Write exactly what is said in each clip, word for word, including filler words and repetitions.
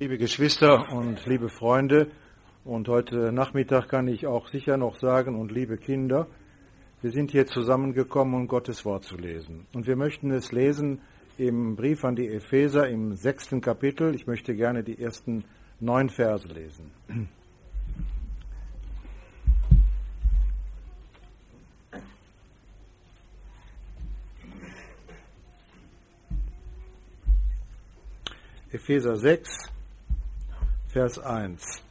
Liebe Geschwister und liebe Freunde, und heute Nachmittag kann ich auch sicher noch sagen, und liebe Kinder, wir sind hier zusammengekommen, um Gottes Wort zu lesen. Und wir möchten es lesen im Brief an die Epheser im sechsten Kapitel. Ich möchte gerne die ersten neun Verse lesen. Epheser sechs, Vers eins.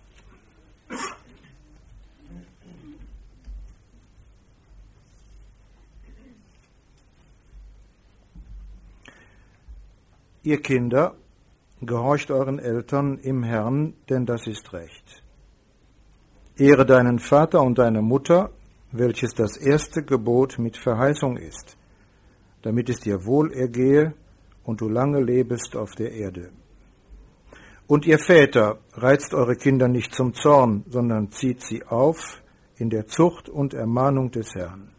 Ihr Kinder, gehorcht euren Eltern im Herrn, denn das ist recht. Ehre deinen Vater und deine Mutter, welches das erste Gebot mit Verheißung ist, damit es dir wohl ergehe und du lange lebest auf der Erde. Und ihr Väter, reizt eure Kinder nicht zum Zorn, sondern zieht sie auf in der Zucht und Ermahnung des Herrn.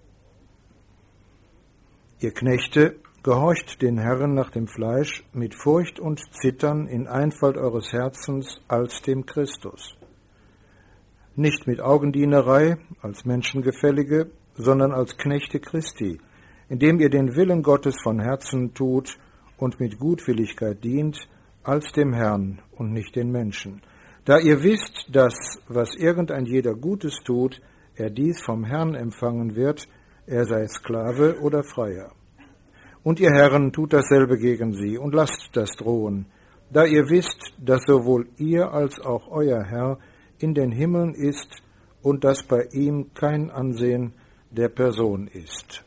Ihr Knechte, gehorcht den Herren nach dem Fleisch mit Furcht und Zittern in Einfalt eures Herzens als dem Christus. Nicht mit Augendienerei als Menschengefällige, sondern als Knechte Christi, indem ihr den Willen Gottes von Herzen tut und mit Gutwilligkeit dient, als dem Herrn und nicht den Menschen. Da ihr wisst, dass, was irgendein jeder Gutes tut, er dies vom Herrn empfangen wird, er sei Sklave oder Freier. Und ihr Herren, tut dasselbe gegen sie und lasst das drohen, da ihr wisst, dass sowohl ihr als auch euer Herr in den Himmeln ist und dass bei ihm kein Ansehen der Person ist.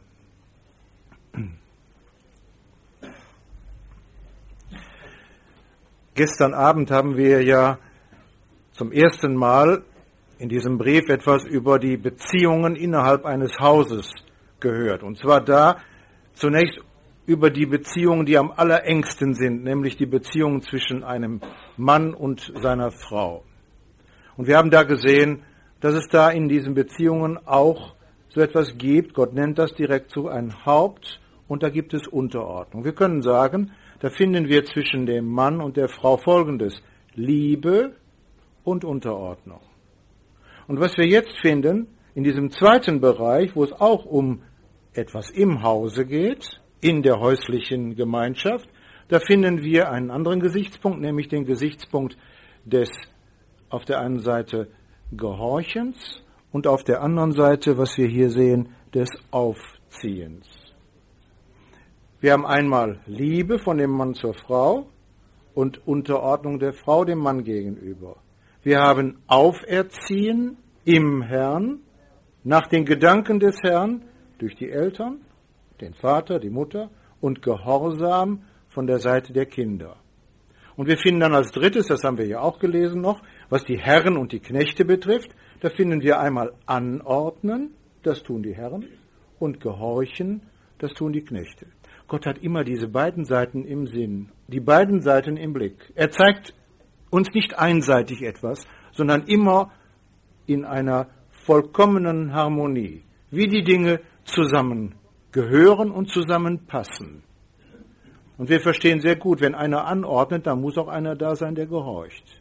Gestern Abend haben wir ja zum ersten Mal in diesem Brief etwas über die Beziehungen innerhalb eines Hauses gehört. Und zwar da zunächst über die Beziehungen, die am allerengsten sind, nämlich die Beziehungen zwischen einem Mann und seiner Frau. Und wir haben da gesehen, dass es da in diesen Beziehungen auch so etwas gibt. Gott nennt das direkt so ein Haupt, und da gibt es Unterordnung. Wir können sagen, da finden wir zwischen dem Mann und der Frau Folgendes: Liebe und Unterordnung. Und was wir jetzt finden, in diesem zweiten Bereich, wo es auch um etwas im Hause geht, in der häuslichen Gemeinschaft, da finden wir einen anderen Gesichtspunkt, nämlich den Gesichtspunkt des auf der einen Seite Gehorchens und auf der anderen Seite, was wir hier sehen, des Aufziehens. Wir haben einmal Liebe von dem Mann zur Frau und Unterordnung der Frau dem Mann gegenüber. Wir haben Auferziehen im Herrn, nach den Gedanken des Herrn, durch die Eltern, den Vater, die Mutter, und Gehorsam von der Seite der Kinder. Und wir finden dann als drittes, das haben wir ja auch gelesen noch, was die Herren und die Knechte betrifft, da finden wir einmal Anordnen, das tun die Herren, und Gehorchen, das tun die Knechte. Gott hat immer diese beiden Seiten im Sinn, die beiden Seiten im Blick. Er zeigt uns nicht einseitig etwas, sondern immer in einer vollkommenen Harmonie, wie die Dinge zusammengehören und zusammenpassen. Und wir verstehen sehr gut, wenn einer anordnet, dann muss auch einer da sein, der gehorcht.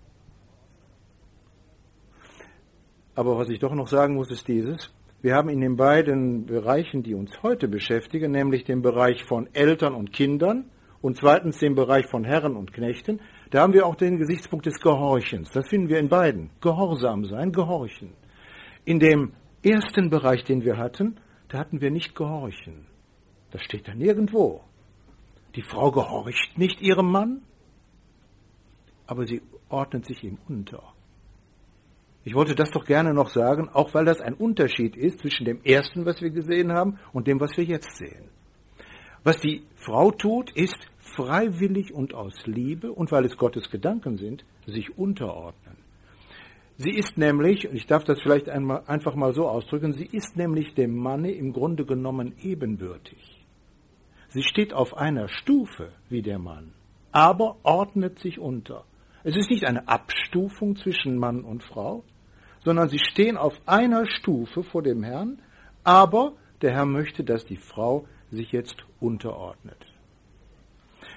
Aber was ich doch noch sagen muss, ist dieses: Wir haben in den beiden Bereichen, die uns heute beschäftigen, nämlich den Bereich von Eltern und Kindern und zweitens den Bereich von Herren und Knechten, da haben wir auch den Gesichtspunkt des Gehorchens. Das finden wir in beiden. Gehorsam sein, gehorchen. In dem ersten Bereich, den wir hatten, da hatten wir nicht gehorchen. Das steht da nirgendwo. Die Frau gehorcht nicht ihrem Mann, aber sie ordnet sich ihm unter. Ich wollte das doch gerne noch sagen, auch weil das ein Unterschied ist zwischen dem ersten, was wir gesehen haben, und dem, was wir jetzt sehen. Was die Frau tut, ist freiwillig und aus Liebe, und weil es Gottes Gedanken sind, sich unterordnen. Sie ist nämlich, und ich darf das vielleicht einmal, einfach mal so ausdrücken, sie ist nämlich dem Manne im Grunde genommen ebenbürtig. Sie steht auf einer Stufe wie der Mann, aber ordnet sich unter. Es ist nicht eine Abstufung zwischen Mann und Frau, sondern sie stehen auf einer Stufe vor dem Herrn, aber der Herr möchte, dass die Frau sich jetzt unterordnet.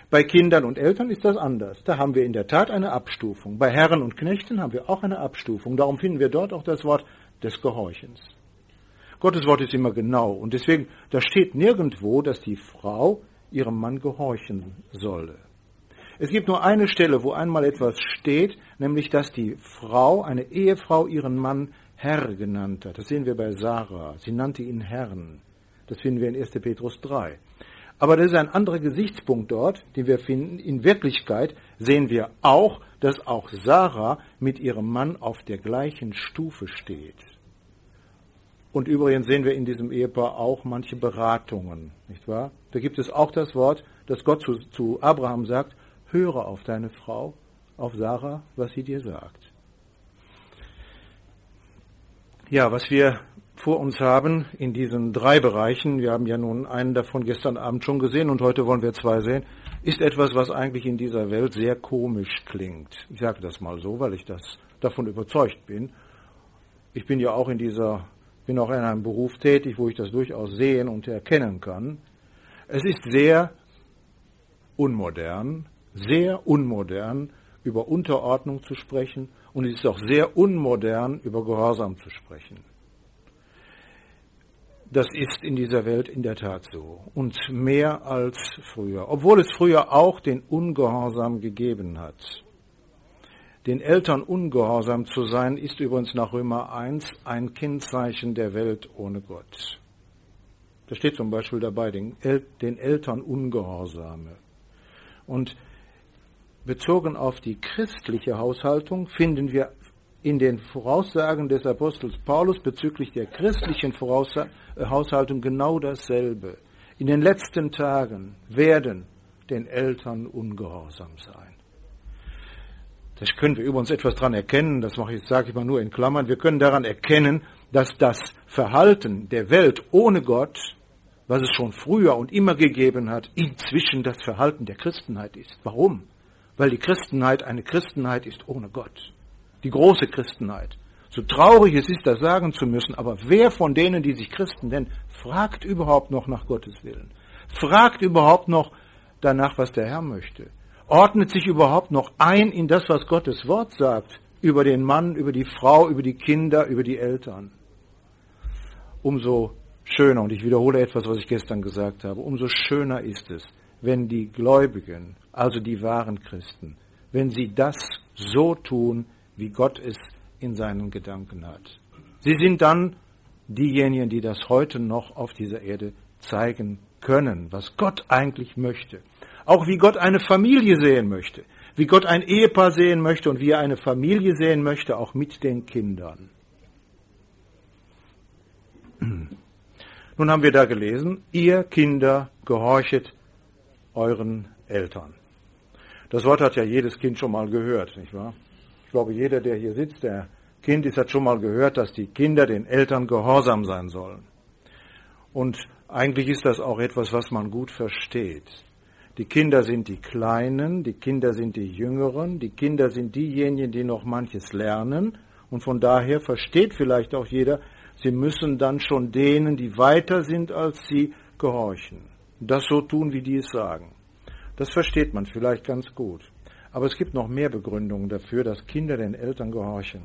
Bei Kindern und Eltern ist das anders. Da haben wir in der Tat eine Abstufung. Bei Herren und Knechten haben wir auch eine Abstufung. Darum finden wir dort auch das Wort des Gehorchens. Gottes Wort ist immer genau und deswegen, da steht nirgendwo, dass die Frau ihrem Mann gehorchen solle. Es gibt nur eine Stelle, wo einmal etwas steht, nämlich, dass die Frau, eine Ehefrau, ihren Mann Herr genannt hat. Das sehen wir bei Sarah. Sie nannte ihn Herrn. Das finden wir in erster Petrus drei. Aber das ist ein anderer Gesichtspunkt dort, den wir finden. In Wirklichkeit sehen wir auch, dass auch Sarah mit ihrem Mann auf der gleichen Stufe steht. Und übrigens sehen wir in diesem Ehepaar auch manche Beratungen, nicht wahr? Da gibt es auch das Wort, dass Gott zu, zu Abraham sagt, höre auf deine Frau, auf Sarah, was sie dir sagt. Ja, was wir vor uns haben in diesen drei Bereichen, wir haben ja nun einen davon gestern Abend schon gesehen und heute wollen wir zwei sehen, ist etwas, was eigentlich in dieser Welt sehr komisch klingt. Ich sage das mal so, weil ich das davon überzeugt bin. Ich bin ja auch in dieser bin auch in einem Beruf tätig, wo ich das durchaus sehen und erkennen kann. Es ist sehr unmodern, sehr unmodern, über Unterordnung zu sprechen und es ist auch sehr unmodern, über Gehorsam zu sprechen. Das ist in dieser Welt in der Tat so und mehr als früher, obwohl es früher auch den Ungehorsam gegeben hat. Den Eltern ungehorsam zu sein, ist übrigens nach Römer eins ein Kennzeichen der Welt ohne Gott. Da steht zum Beispiel dabei, den, El- den Eltern Ungehorsame. Und bezogen auf die christliche Haushaltung finden wir in den Voraussagen des Apostels Paulus bezüglich der christlichen Voraussagen Haushaltung genau dasselbe. In den letzten Tagen werden den Eltern ungehorsam sein. Das können wir übrigens etwas daran erkennen, das mache ich, sage ich mal nur in Klammern, wir können daran erkennen, dass das Verhalten der Welt ohne Gott, was es schon früher und immer gegeben hat, inzwischen das Verhalten der Christenheit ist. Warum? Weil die Christenheit eine Christenheit ist ohne Gott. Die große Christenheit. So traurig es ist, das sagen zu müssen, aber wer von denen, die sich Christen nennen, fragt überhaupt noch nach Gottes Willen? Fragt überhaupt noch danach, was der Herr möchte? Ordnet sich überhaupt noch ein in das, was Gottes Wort sagt, über den Mann, über die Frau, über die Kinder, über die Eltern? Umso schöner, und ich wiederhole etwas, was ich gestern gesagt habe, umso schöner ist es, wenn die Gläubigen, also die wahren Christen, wenn sie das so tun, wie Gott es in seinen Gedanken hat. Sie sind dann diejenigen, die das heute noch auf dieser Erde zeigen können, was Gott eigentlich möchte. Auch wie Gott eine Familie sehen möchte, wie Gott ein Ehepaar sehen möchte und wie er eine Familie sehen möchte, auch mit den Kindern. Nun haben wir da gelesen, ihr Kinder gehorchet euren Eltern. Das Wort hat ja jedes Kind schon mal gehört, nicht wahr? Ich glaube, jeder, der hier sitzt, der Kind ist, hat schon mal gehört, dass die Kinder den Eltern gehorsam sein sollen. Und eigentlich ist das auch etwas, was man gut versteht. Die Kinder sind die Kleinen, die Kinder sind die Jüngeren, die Kinder sind diejenigen, die noch manches lernen. Und von daher versteht vielleicht auch jeder, sie müssen dann schon denen, die weiter sind als sie, gehorchen. Das so tun, wie die es sagen. Das versteht man vielleicht ganz gut. Aber es gibt noch mehr Begründungen dafür, dass Kinder den Eltern gehorchen.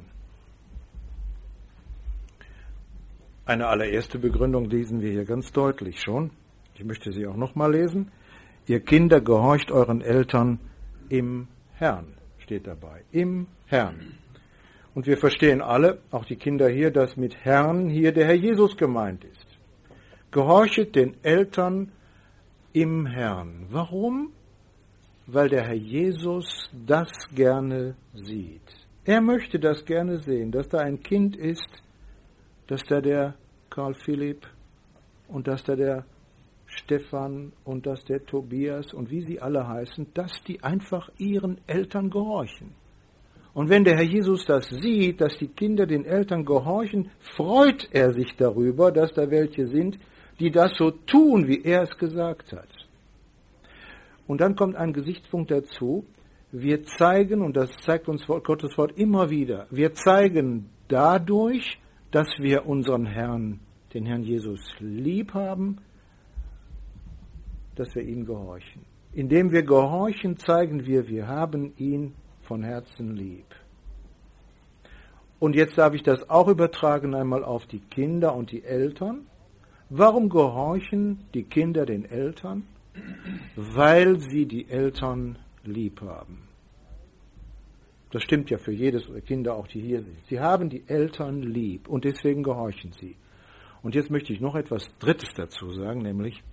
Eine allererste Begründung lesen wir hier ganz deutlich schon. Ich möchte sie auch nochmal lesen. Ihr Kinder, gehorcht euren Eltern im Herrn, steht dabei. Im Herrn. Und wir verstehen alle, auch die Kinder hier, dass mit Herrn hier der Herr Jesus gemeint ist. Gehorchet den Eltern im Herrn. Warum? Weil der Herr Jesus das gerne sieht. Er möchte das gerne sehen, dass da ein Kind ist, dass da der Karl Philipp und dass da der Stefan und dass der Tobias und wie sie alle heißen, dass die einfach ihren Eltern gehorchen. Und wenn der Herr Jesus das sieht, dass die Kinder den Eltern gehorchen, freut er sich darüber, dass da welche sind, die das so tun, wie er es gesagt hat. Und dann kommt ein Gesichtspunkt dazu. Wir zeigen, und das zeigt uns Gottes Wort immer wieder, wir zeigen dadurch, dass wir unseren Herrn, den Herrn Jesus, lieb haben, dass wir ihm gehorchen. Indem wir gehorchen, zeigen wir, wir haben ihn von Herzen lieb. Und jetzt darf ich das auch übertragen einmal auf die Kinder und die Eltern. Warum gehorchen die Kinder den Eltern? Weil sie die Eltern lieb haben. Das stimmt ja für jedes der Kinder, auch die hier sind. Sie haben die Eltern lieb und deswegen gehorchen sie. Und jetzt möchte ich noch etwas Drittes dazu sagen, nämlich,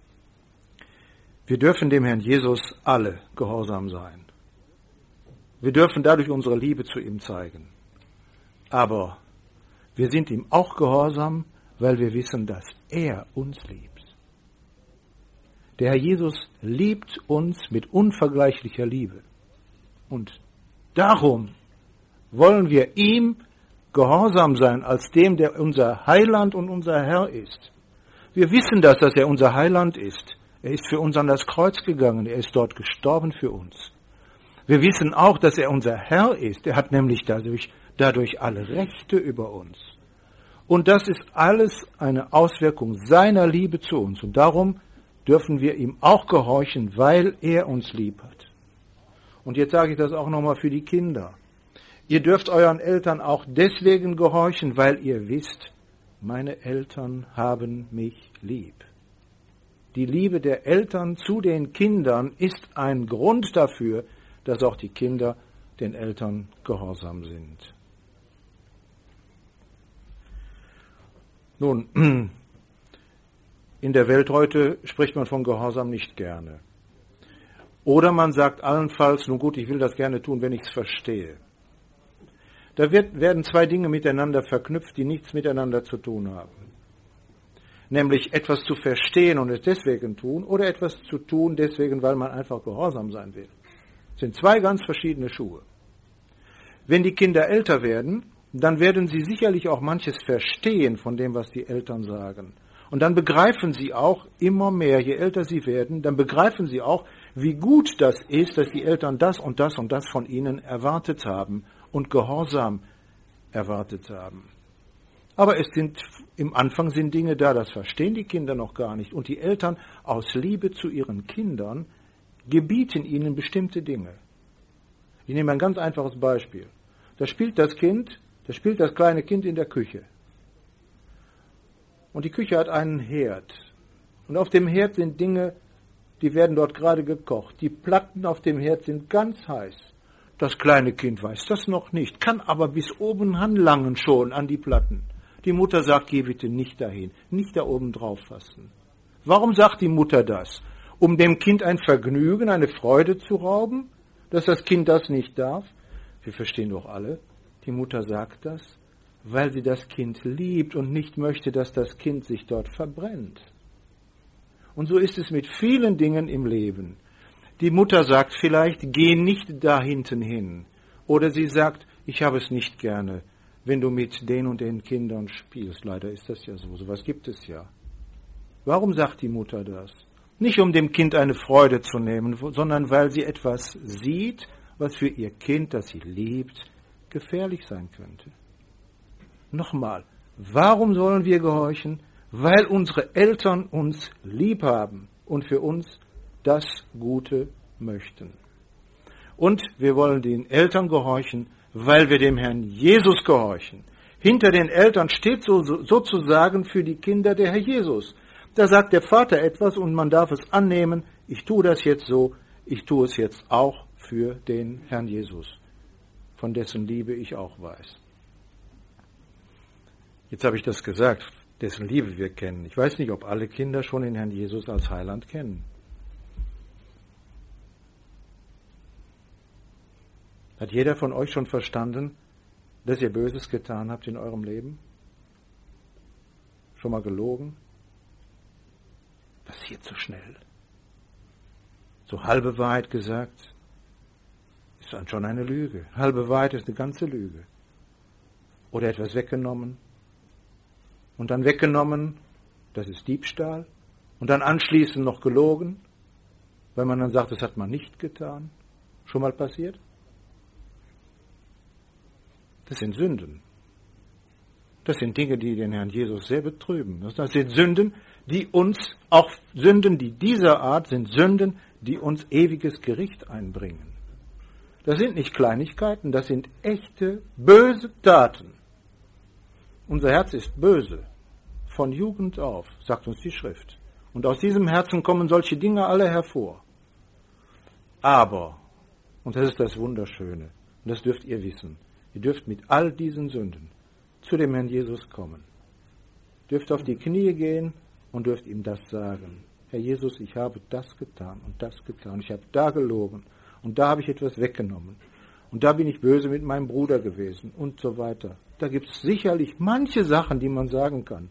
wir dürfen dem Herrn Jesus alle gehorsam sein. Wir dürfen dadurch unsere Liebe zu ihm zeigen. Aber wir sind ihm auch gehorsam, weil wir wissen, dass er uns liebt. Der Herr Jesus liebt uns mit unvergleichlicher Liebe. Und darum wollen wir ihm gehorsam sein als dem, der unser Heiland und unser Herr ist. Wir wissen das, dass er unser Heiland ist. Er ist für uns an das Kreuz gegangen. Er ist dort gestorben für uns. Wir wissen auch, dass er unser Herr ist. Er hat nämlich dadurch, dadurch alle Rechte über uns. Und das ist alles eine Auswirkung seiner Liebe zu uns. Und darum dürfen wir ihm auch gehorchen, weil er uns lieb hat. Und jetzt sage ich das auch nochmal für die Kinder. Ihr dürft euren Eltern auch deswegen gehorchen, weil ihr wisst, meine Eltern haben mich lieb. Die Liebe der Eltern zu den Kindern ist ein Grund dafür, dass auch die Kinder den Eltern gehorsam sind. Nun, in der Welt heute spricht man von Gehorsam nicht gerne. Oder man sagt allenfalls, nun gut, ich will das gerne tun, wenn ich es verstehe. Da wird, werden zwei Dinge miteinander verknüpft, die nichts miteinander zu tun haben. Nämlich etwas zu verstehen und es deswegen tun oder etwas zu tun deswegen, weil man einfach gehorsam sein will. Das sind zwei ganz verschiedene Schuhe. Wenn die Kinder älter werden, dann werden sie sicherlich auch manches verstehen von dem, was die Eltern sagen. Und dann begreifen sie auch immer mehr, je älter sie werden, dann begreifen sie auch, wie gut das ist, dass die Eltern das und das und das von ihnen erwartet haben und Gehorsam erwartet haben. Aber es sind, im Anfang sind Dinge da, das verstehen die Kinder noch gar nicht. Und die Eltern aus Liebe zu ihren Kindern gebieten ihnen bestimmte Dinge. Ich nehme ein ganz einfaches Beispiel. Da spielt das Kind, da spielt das kleine Kind in der Küche. Und die Küche hat einen Herd. Und auf dem Herd sind Dinge, die werden dort gerade gekocht. Die Platten auf dem Herd sind ganz heiß. Das kleine Kind weiß das noch nicht, kann aber bis oben ranlangen schon an die Platten. Die Mutter sagt, geh bitte nicht dahin, nicht da oben drauf fassen. Warum sagt die Mutter das? Um dem Kind ein Vergnügen, eine Freude zu rauben, dass das Kind das nicht darf? Wir verstehen doch alle, die Mutter sagt das, weil sie das Kind liebt und nicht möchte, dass das Kind sich dort verbrennt. Und so ist es mit vielen Dingen im Leben. Die Mutter sagt vielleicht, geh nicht da hinten hin. Oder sie sagt, ich habe es nicht gerne, wenn du mit den und den Kindern spielst. Leider ist das ja so. Sowas gibt es ja. Warum sagt die Mutter das? Nicht um dem Kind eine Freude zu nehmen, sondern weil sie etwas sieht, was für ihr Kind, das sie liebt, gefährlich sein könnte. Nochmal, warum sollen wir gehorchen? Weil unsere Eltern uns lieb haben und für uns das Gute möchten. Und wir wollen den Eltern gehorchen, weil wir dem Herrn Jesus gehorchen. Hinter den Eltern steht so, so, sozusagen für die Kinder der Herr Jesus. Da sagt der Vater etwas und man darf es annehmen, ich tue das jetzt so, ich tue es jetzt auch für den Herrn Jesus, von dessen Liebe ich auch weiß. Jetzt habe ich das gesagt, dessen Liebe wir kennen. Ich weiß nicht, ob alle Kinder schon den Herrn Jesus als Heiland kennen. Hat jeder von euch schon verstanden, dass ihr Böses getan habt in eurem Leben? Schon mal gelogen? Passiert so schnell. So halbe Wahrheit gesagt, ist dann schon eine Lüge. Halbe Wahrheit ist eine ganze Lüge. Oder etwas weggenommen. Und dann weggenommen, das ist Diebstahl. Und dann anschließend noch gelogen, weil man dann sagt, das hat man nicht getan. Schon mal passiert? Das sind Sünden. Das sind Dinge, die den Herrn Jesus sehr betrüben. Das sind Sünden, die uns, auch Sünden, die dieser Art sind Sünden, die uns ewiges Gericht einbringen. Das sind nicht Kleinigkeiten, das sind echte, böse Taten. Unser Herz ist böse, von Jugend auf, sagt uns die Schrift. Und aus diesem Herzen kommen solche Dinge alle hervor. Aber, und das ist das Wunderschöne, und das dürft ihr wissen, ihr dürft mit all diesen Sünden zu dem Herrn Jesus kommen. Dürft auf die Knie gehen und dürft ihm das sagen. Herr Jesus, ich habe das getan und das getan. Ich habe da gelogen und da habe ich etwas weggenommen. Und da bin ich böse mit meinem Bruder gewesen und so weiter. Da gibt es sicherlich manche Sachen, die man sagen kann.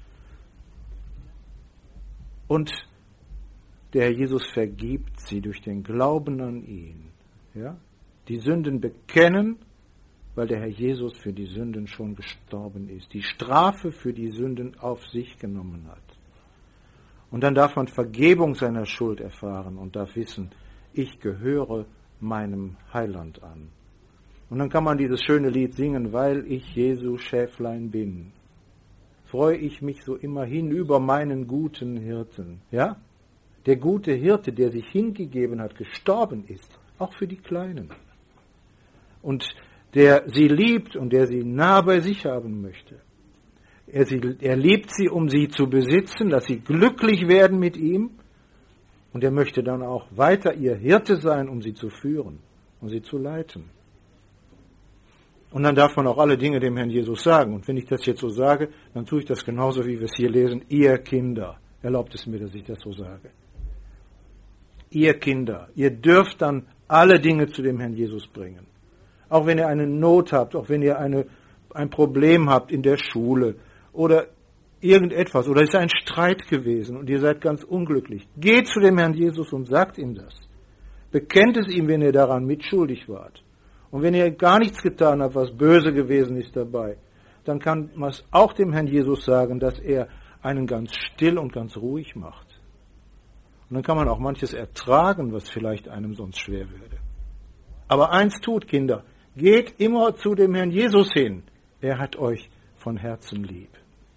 Und der Herr Jesus vergibt sie durch den Glauben an ihn. Ja? Die Sünden bekennen, weil der Herr Jesus für die Sünden schon gestorben ist, die Strafe für die Sünden auf sich genommen hat. Und dann darf man Vergebung seiner Schuld erfahren und darf wissen, ich gehöre meinem Heiland an. Und dann kann man dieses schöne Lied singen, weil ich Jesu Schäflein bin, freue ich mich so immerhin über meinen guten Hirten. Ja? Der gute Hirte, der sich hingegeben hat, gestorben ist, auch für die Kleinen. Und der sie liebt und der sie nah bei sich haben möchte. Er, sie, er liebt sie, um sie zu besitzen, dass sie glücklich werden mit ihm. Und er möchte dann auch weiter ihr Hirte sein, um sie zu führen, um sie zu leiten. Und dann darf man auch alle Dinge dem Herrn Jesus sagen. Und wenn ich das jetzt so sage, dann tue ich das genauso, wie wir es hier lesen. Ihr Kinder, erlaubt es mir, dass ich das so sage. Ihr Kinder, ihr dürft dann alle Dinge zu dem Herrn Jesus bringen. Auch wenn ihr eine Not habt, auch wenn ihr eine, ein Problem habt in der Schule oder irgendetwas, oder es ist ein Streit gewesen und ihr seid ganz unglücklich. Geht zu dem Herrn Jesus und sagt ihm das. Bekennt es ihm, wenn ihr daran mitschuldig wart. Und wenn ihr gar nichts getan habt, was böse gewesen ist dabei, dann kann man es auch dem Herrn Jesus sagen, dass er einen ganz still und ganz ruhig macht. Und dann kann man auch manches ertragen, was vielleicht einem sonst schwer würde. Aber eins tut, Kinder, geht immer zu dem Herrn Jesus hin. Er hat euch von Herzen lieb.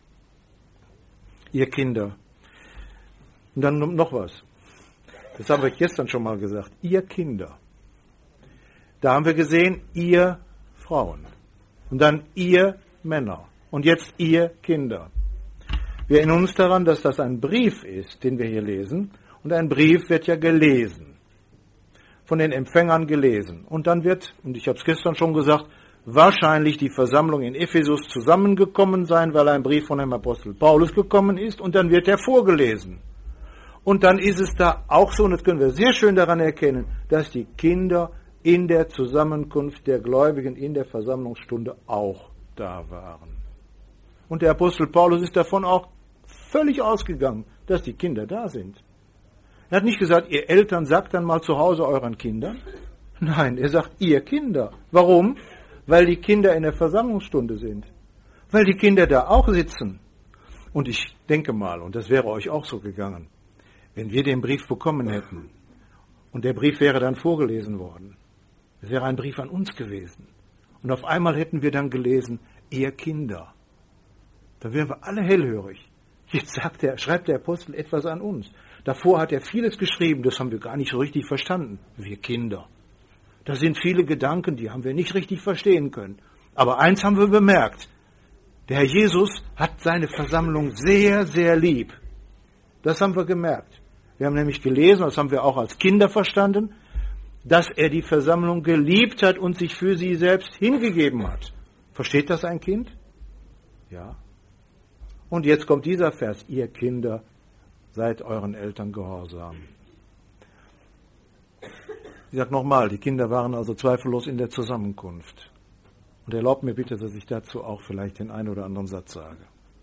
Ihr Kinder. Und dann noch was. Das haben wir gestern schon mal gesagt. Ihr Kinder. Da haben wir gesehen, ihr Frauen. Und dann ihr Männer. Und jetzt ihr Kinder. Wir erinnern uns daran, dass das ein Brief ist, den wir hier lesen. Und ein Brief wird ja gelesen. Von den Empfängern gelesen. Und dann wird, und ich habe es gestern schon gesagt, wahrscheinlich die Versammlung in Ephesus zusammengekommen sein, weil ein Brief von dem Apostel Paulus gekommen ist. Und dann wird er vorgelesen. Und dann ist es da auch so, und das können wir sehr schön daran erkennen, dass die Kinder in der Zusammenkunft der Gläubigen in der Versammlungsstunde auch da waren. Und der Apostel Paulus ist davon auch völlig ausgegangen, dass die Kinder da sind. Er hat nicht gesagt, ihr Eltern sagt dann mal zu Hause euren Kindern. Nein, er sagt, ihr Kinder. Warum? Weil die Kinder in der Versammlungsstunde sind. Weil die Kinder da auch sitzen. Und ich denke mal, und das wäre euch auch so gegangen, wenn wir den Brief bekommen hätten und der Brief wäre dann vorgelesen worden, es wäre ein Brief an uns gewesen. Und auf einmal hätten wir dann gelesen, ihr Kinder. Da wären wir alle hellhörig. Jetzt sagt er, schreibt der Apostel etwas an uns. Davor hat er vieles geschrieben, das haben wir gar nicht so richtig verstanden. Wir Kinder. Da sind viele Gedanken, die haben wir nicht richtig verstehen können. Aber eins haben wir bemerkt. Der Herr Jesus hat seine Versammlung sehr, sehr lieb. Das haben wir gemerkt. Wir haben nämlich gelesen, das haben wir auch als Kinder verstanden, dass er die Versammlung geliebt hat und sich für sie selbst hingegeben hat. Versteht das ein Kind? Ja. Und jetzt kommt dieser Vers, ihr Kinder, seid euren Eltern gehorsam. Ich sage nochmal, die Kinder waren also zweifellos in der Zusammenkunft. Und erlaubt mir bitte, dass ich dazu auch vielleicht den einen oder anderen Satz sage.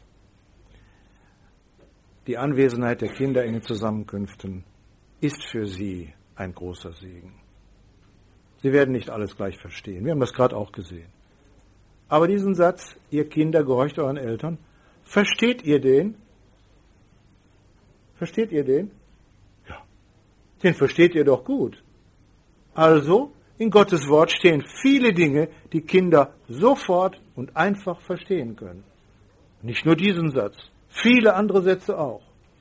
Die Anwesenheit der Kinder in den Zusammenkünften ist für sie ein großer Segen. Sie werden nicht alles gleich verstehen. Wir haben das gerade auch gesehen. Aber diesen Satz, ihr Kinder, gehorcht euren Eltern, versteht ihr den? Versteht ihr den? Ja. Den versteht ihr doch gut. Also, in Gottes Wort stehen viele Dinge, die Kinder sofort und einfach verstehen können. Nicht nur diesen Satz, viele andere Sätze auch.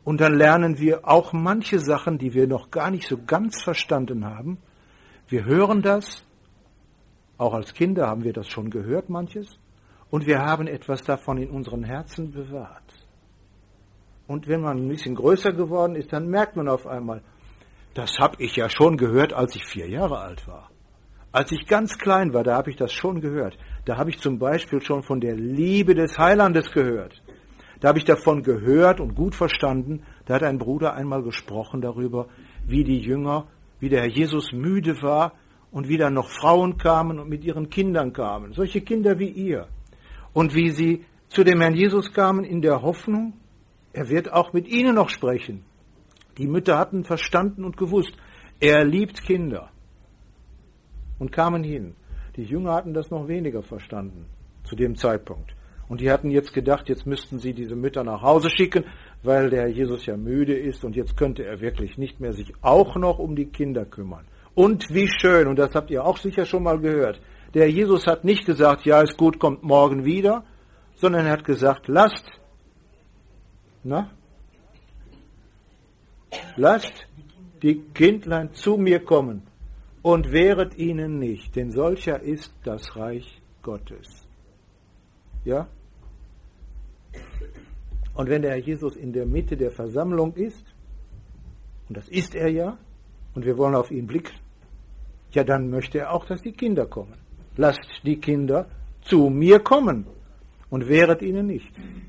Und dann lernen wir auch manche Sachen, die wir noch gar nicht so ganz verstanden haben. Wir hören das, auch als Kinder haben wir das schon gehört, manches, und wir haben etwas davon in unseren Herzen bewahrt. Und wenn man ein bisschen größer geworden ist, dann merkt man auf einmal, das habe ich ja schon gehört, als ich vier Jahre alt war. Als ich ganz klein war, da habe ich das schon gehört. Da habe ich zum Beispiel schon von der Liebe des Heilandes gehört. Da habe ich davon gehört und gut verstanden. Da hat ein Bruder einmal gesprochen darüber, wie die Jünger, wie der Herr Jesus müde war und wie dann noch Frauen kamen und mit ihren Kindern kamen. Solche Kinder wie ihr. Und wie sie zu dem Herrn Jesus kamen in der Hoffnung, er wird auch mit ihnen noch sprechen. Die Mütter hatten verstanden und gewusst, er liebt Kinder. Und kamen hin. Die Jünger hatten das noch weniger verstanden zu dem Zeitpunkt. Und die hatten jetzt gedacht, jetzt müssten sie diese Mütter nach Hause schicken, weil der Jesus ja müde ist und jetzt könnte er wirklich nicht mehr sich auch noch um die Kinder kümmern. Und wie schön, und das habt ihr auch sicher schon mal gehört, der Jesus hat nicht gesagt, ja ist gut, kommt morgen wieder, sondern er hat gesagt, lasst, na, lasst die Kindlein zu mir kommen und wehret ihnen nicht, denn solcher ist das Reich Gottes. Ja? Und wenn der Herr Jesus in der Mitte der Versammlung ist, und das ist er ja, und wir wollen auf ihn blicken, ja, dann möchte er auch, dass die Kinder kommen. Lasst die Kinder zu mir kommen und wehret ihnen nicht.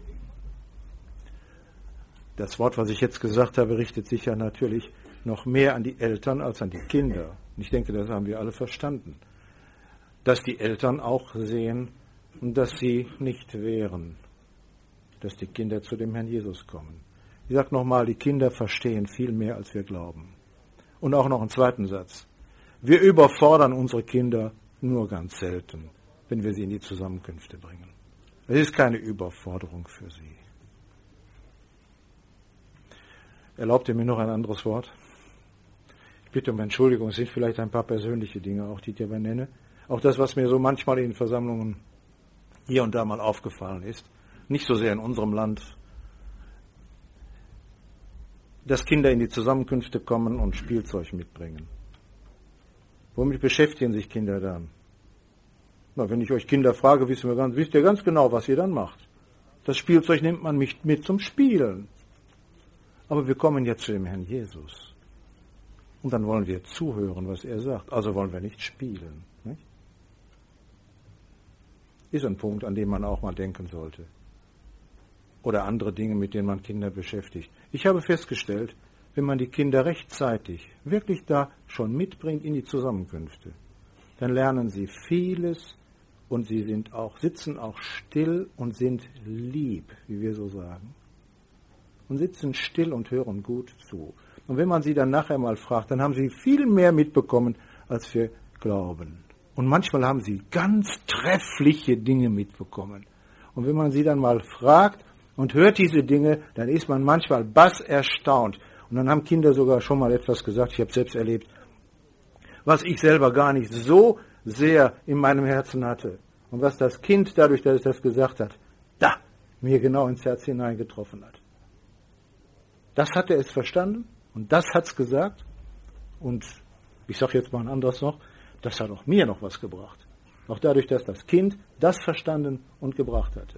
Das Wort, was ich jetzt gesagt habe, richtet sich ja natürlich noch mehr an die Eltern als an die Kinder. Und ich denke, das haben wir alle verstanden. Dass die Eltern auch sehen, dass sie nicht wehren, dass die Kinder zu dem Herrn Jesus kommen. Ich sage nochmal, die Kinder verstehen viel mehr, als wir glauben. Und auch noch einen zweiten Satz. Wir überfordern unsere Kinder nur ganz selten, wenn wir sie in die Zusammenkünfte bringen. Es ist keine Überforderung für sie. Erlaubt ihr mir noch ein anderes Wort? Ich bitte um Entschuldigung, es sind vielleicht ein paar persönliche Dinge, auch die ich dabei nenne. Auch das, was mir so manchmal in Versammlungen hier und da mal aufgefallen ist, nicht so sehr in unserem Land, dass Kinder in die Zusammenkünfte kommen und Spielzeug mitbringen. Womit beschäftigen sich Kinder dann? Na, wenn ich euch Kinder frage, wisst ihr, ganz, wisst ihr ganz genau, was ihr dann macht. Das Spielzeug nimmt man nicht mit zum Spielen. Aber wir kommen jetzt zu dem Herrn Jesus. Und dann wollen wir zuhören, was er sagt. Also wollen wir nicht spielen. Nicht? Ist ein Punkt, an dem man auch mal denken sollte. Oder andere Dinge, mit denen man Kinder beschäftigt. Ich habe festgestellt, wenn man die Kinder rechtzeitig wirklich da schon mitbringt in die Zusammenkünfte, dann lernen sie vieles und sie sind auch, sitzen auch still und sind lieb, wie wir so sagen. Und sitzen still und hören gut zu. Und wenn man sie dann nachher mal fragt, dann haben sie viel mehr mitbekommen, als wir glauben. Und manchmal haben sie ganz treffliche Dinge mitbekommen. Und wenn man sie dann mal fragt und hört diese Dinge, dann ist man manchmal bass erstaunt. Und dann haben Kinder sogar schon mal etwas gesagt, ich habe es selbst erlebt, was ich selber gar nicht so sehr in meinem Herzen hatte. Und was das Kind, dadurch, dass es das gesagt hat, da mir genau ins Herz hineingetroffen hat. Das hat er es verstanden und das hat es gesagt. Und ich sage jetzt mal ein anderes noch, das hat auch mir noch was gebracht. Auch dadurch, dass das Kind das verstanden und gebracht hatte.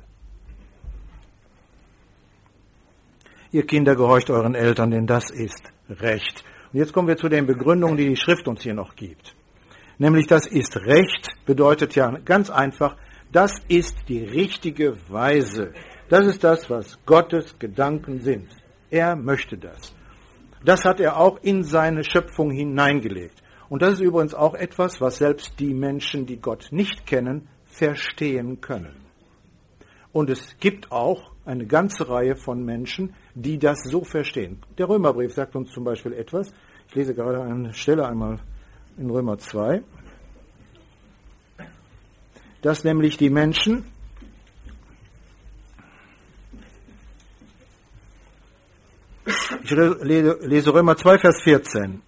Ihr Kinder, gehorcht euren Eltern, denn das ist Recht. Und jetzt kommen wir zu den Begründungen, die die Schrift uns hier noch gibt. Nämlich, das ist Recht, bedeutet ja ganz einfach, das ist die richtige Weise. Das ist das, was Gottes Gedanken sind. Er möchte das. Das hat er auch in seine Schöpfung hineingelegt. Und das ist übrigens auch etwas, was selbst die Menschen, die Gott nicht kennen, verstehen können. Und es gibt auch eine ganze Reihe von Menschen, die das so verstehen. Der Römerbrief sagt uns zum Beispiel etwas. Ich lese gerade eine Stelle einmal in Römer zwei. Dass nämlich die Menschen Ich lese Römer zwei, Vers vierzehn.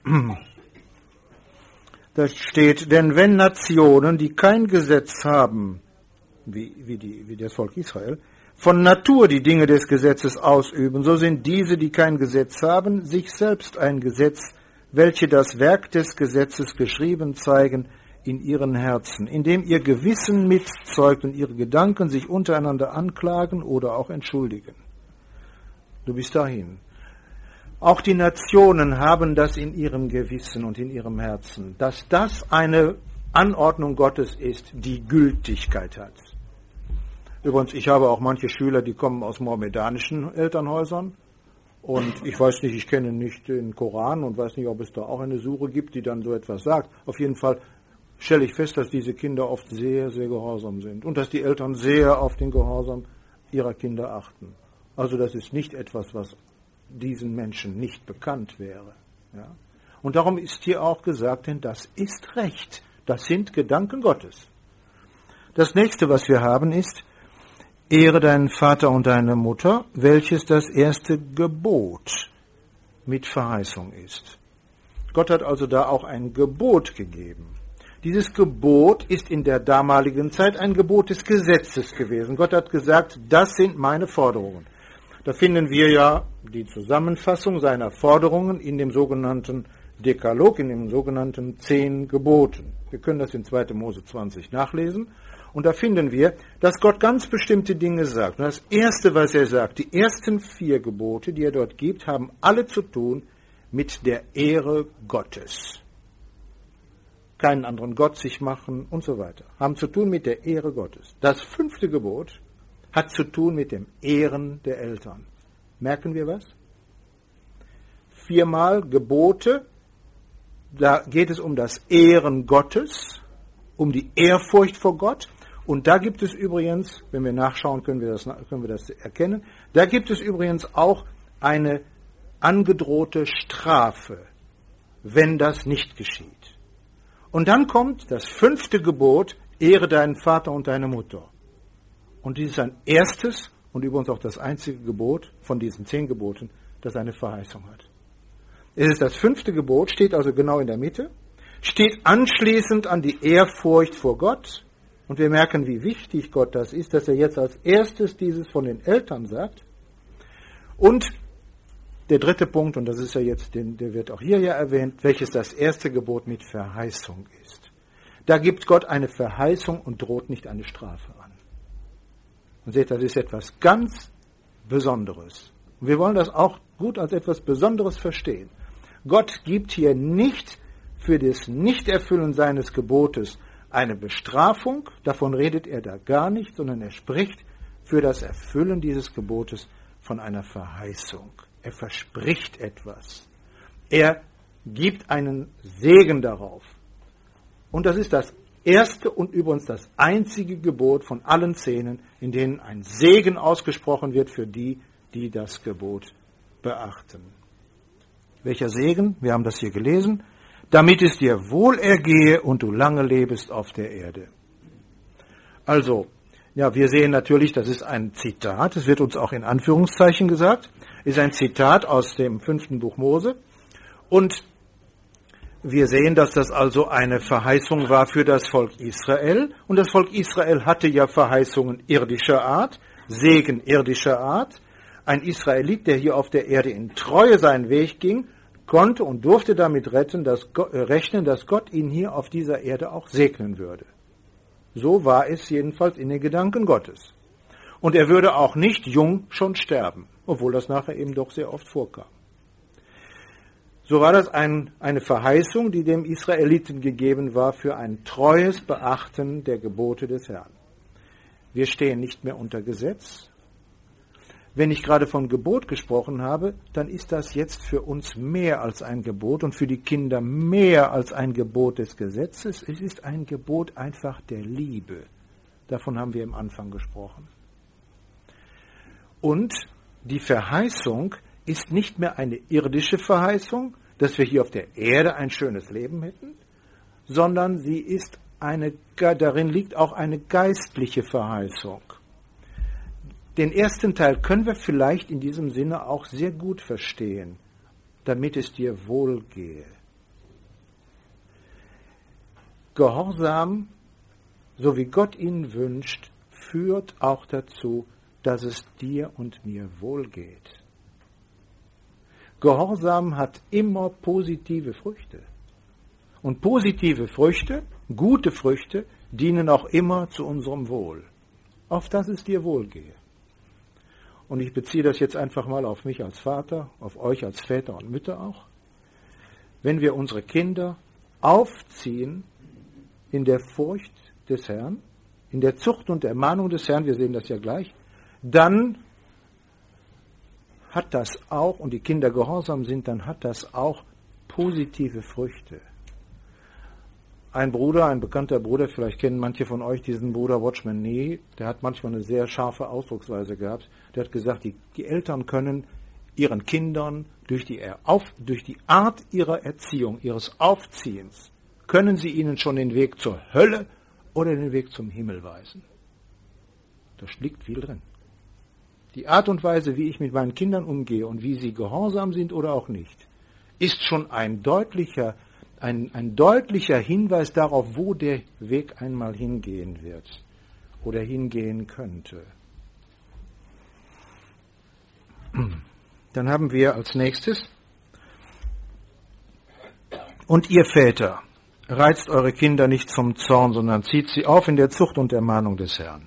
Da steht, denn wenn Nationen, die kein Gesetz haben, wie, wie, die, wie das Volk Israel, von Natur die Dinge des Gesetzes ausüben, so sind diese, die kein Gesetz haben, sich selbst ein Gesetz, welche das Werk des Gesetzes geschrieben zeigen in ihren Herzen, indem ihr Gewissen mitzeugt und ihre Gedanken sich untereinander anklagen oder auch entschuldigen. Du bist dahin. Auch die Nationen haben das in ihrem Gewissen und in ihrem Herzen, dass das eine Anordnung Gottes ist, die Gültigkeit hat. Übrigens, ich habe auch manche Schüler, die kommen aus mohammedanischen Elternhäusern. Und ich weiß nicht, ich kenne nicht den Koran und weiß nicht, ob es da auch eine Sure gibt, die dann so etwas sagt. Auf jeden Fall stelle ich fest, dass diese Kinder oft sehr, sehr gehorsam sind und dass die Eltern sehr auf den Gehorsam ihrer Kinder achten. Also das ist nicht etwas, was diesen Menschen nicht bekannt wäre. Ja? Und darum ist hier auch gesagt, denn das ist Recht. Das sind Gedanken Gottes. Das nächste, was wir haben, ist, ehre deinen Vater und deine Mutter, welches das erste Gebot mit Verheißung ist. Gott hat also da auch ein Gebot gegeben. Dieses Gebot ist in der damaligen Zeit ein Gebot des Gesetzes gewesen. Gott hat gesagt, das sind meine Forderungen. Da finden wir ja die Zusammenfassung seiner Forderungen in dem sogenannten Dekalog, in den sogenannten Zehn Geboten. Wir können das in zweiter Mose zwanzig nachlesen. Und da finden wir, dass Gott ganz bestimmte Dinge sagt. Und das Erste, was er sagt, die ersten vier Gebote, die er dort gibt, haben alle zu tun mit der Ehre Gottes. Keinen anderen Gott sich machen und so weiter. Haben zu tun mit der Ehre Gottes. Das fünfte Gebot hat zu tun mit dem Ehren der Eltern. Merken wir was? Viermal Gebote, da geht es um das Ehren Gottes, um die Ehrfurcht vor Gott. Und da gibt es übrigens, wenn wir nachschauen, können wir das, können wir das erkennen, da gibt es übrigens auch eine angedrohte Strafe, wenn das nicht geschieht. Und dann kommt das fünfte Gebot, ehre deinen Vater und deine Mutter. Und dies ist ein erstes und übrigens auch das einzige Gebot von diesen zehn Geboten, das eine Verheißung hat. Es ist das fünfte Gebot, steht also genau in der Mitte, steht anschließend an die Ehrfurcht vor Gott. Und wir merken, wie wichtig Gott das ist, dass er jetzt als erstes dieses von den Eltern sagt. Und der dritte Punkt, und das ist ja jetzt, der wird auch hier ja erwähnt, welches das erste Gebot mit Verheißung ist. Da gibt Gott eine Verheißung und droht nicht eine Strafe an. Und seht, das ist etwas ganz Besonderes. Und wir wollen das auch gut als etwas Besonderes verstehen. Gott gibt hier nicht für das Nichterfüllen seines Gebotes eine Bestrafung, davon redet er da gar nicht, sondern er spricht für das Erfüllen dieses Gebotes von einer Verheißung. Er verspricht etwas. Er gibt einen Segen darauf. Und das ist das erste und übrigens das einzige Gebot von allen zehn, in denen ein Segen ausgesprochen wird für die, die das Gebot beachten. Welcher Segen? Wir haben das hier gelesen. Damit es dir wohl ergehe und du lange lebest auf der Erde. Also, ja, wir sehen natürlich, das ist ein Zitat, es wird uns auch in Anführungszeichen gesagt, ist ein Zitat aus dem fünften Buch Mose. Und wir sehen, dass das also eine Verheißung war für das Volk Israel. Und das Volk Israel hatte ja Verheißungen irdischer Art, Segen irdischer Art. Ein Israelit, der hier auf der Erde in Treue seinen Weg ging, konnte und durfte damit retten, dass Gott, äh, rechnen, dass Gott ihn hier auf dieser Erde auch segnen würde. So war es jedenfalls in den Gedanken Gottes. Und er würde auch nicht jung schon sterben, obwohl das nachher eben doch sehr oft vorkam. So war das ein, eine Verheißung, die dem Israeliten gegeben war für ein treues Beachten der Gebote des Herrn. Wir stehen nicht mehr unter Gesetz. Wenn ich gerade von Gebot gesprochen habe, dann ist das jetzt für uns mehr als ein Gebot und für die Kinder mehr als ein Gebot des Gesetzes. Es ist ein Gebot einfach der Liebe. Davon haben wir am Anfang gesprochen. Und die Verheißung ist nicht mehr eine irdische Verheißung, dass wir hier auf der Erde ein schönes Leben hätten, sondern sie ist eine, darin liegt auch eine geistliche Verheißung. Den ersten Teil können wir vielleicht in diesem Sinne auch sehr gut verstehen, damit es dir wohlgehe. Gehorsam, so wie Gott ihn wünscht, führt auch dazu, dass es dir und mir wohlgeht. Gehorsam hat immer positive Früchte. Und positive Früchte, gute Früchte, dienen auch immer zu unserem Wohl. Auf dass es dir wohlgehe. Und ich beziehe das jetzt einfach mal auf mich als Vater, auf euch als Väter und Mütter auch. Wenn wir unsere Kinder aufziehen in der Furcht des Herrn, in der Zucht und Ermahnung des Herrn, wir sehen das ja gleich, dann hat das auch, und die Kinder gehorsam sind, dann hat das auch positive Früchte. Ein Bruder, ein bekannter Bruder, vielleicht kennen manche von euch diesen Bruder Watchman Nee, der hat manchmal eine sehr scharfe Ausdrucksweise gehabt. Der hat gesagt, die, die Eltern können ihren Kindern durch die, auf, durch die Art ihrer Erziehung, ihres Aufziehens, können sie ihnen schon den Weg zur Hölle oder den Weg zum Himmel weisen. Da liegt viel drin. Die Art und Weise, wie ich mit meinen Kindern umgehe und wie sie gehorsam sind oder auch nicht, ist schon ein deutlicher, ein, ein deutlicher Hinweis darauf, wo der Weg einmal hingehen wird oder hingehen könnte. Dann haben wir als nächstes: Und ihr Väter, reizt eure Kinder nicht zum Zorn, sondern zieht sie auf in der Zucht und Ermahnung des Herrn.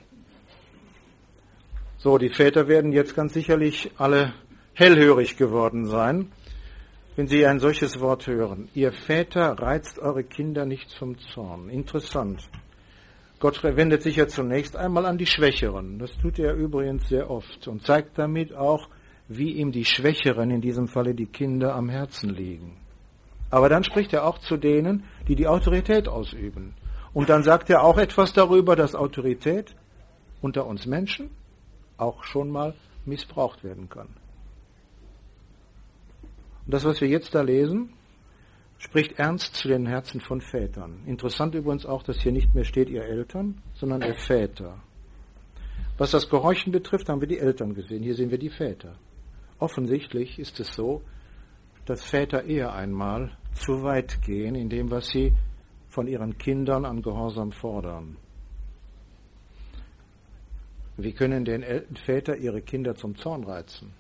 So, die Väter werden jetzt ganz sicherlich alle hellhörig geworden sein, wenn sie ein solches Wort hören. Ihr Väter, reizt eure Kinder nicht zum Zorn. Interessant. Gott wendet sich ja zunächst einmal an die Schwächeren. Das tut er übrigens sehr oft und zeigt damit auch, wie ihm die Schwächeren, in diesem Falle die Kinder, am Herzen liegen. Aber dann spricht er auch zu denen, die die Autorität ausüben. Und dann sagt er auch etwas darüber, dass Autorität unter uns Menschen auch schon mal missbraucht werden kann. Und das, was wir jetzt da lesen, spricht ernst zu den Herzen von Vätern. Interessant übrigens auch, dass hier nicht mehr steht, ihr Eltern, sondern ihr Väter. Was das Gehorchen betrifft, haben wir die Eltern gesehen. Hier sehen wir die Väter. Offensichtlich ist es so, dass Väter eher einmal zu weit gehen in dem, was sie von ihren Kindern an Gehorsam fordern. Wie können denn Väter ihre Kinder zum Zorn reizen?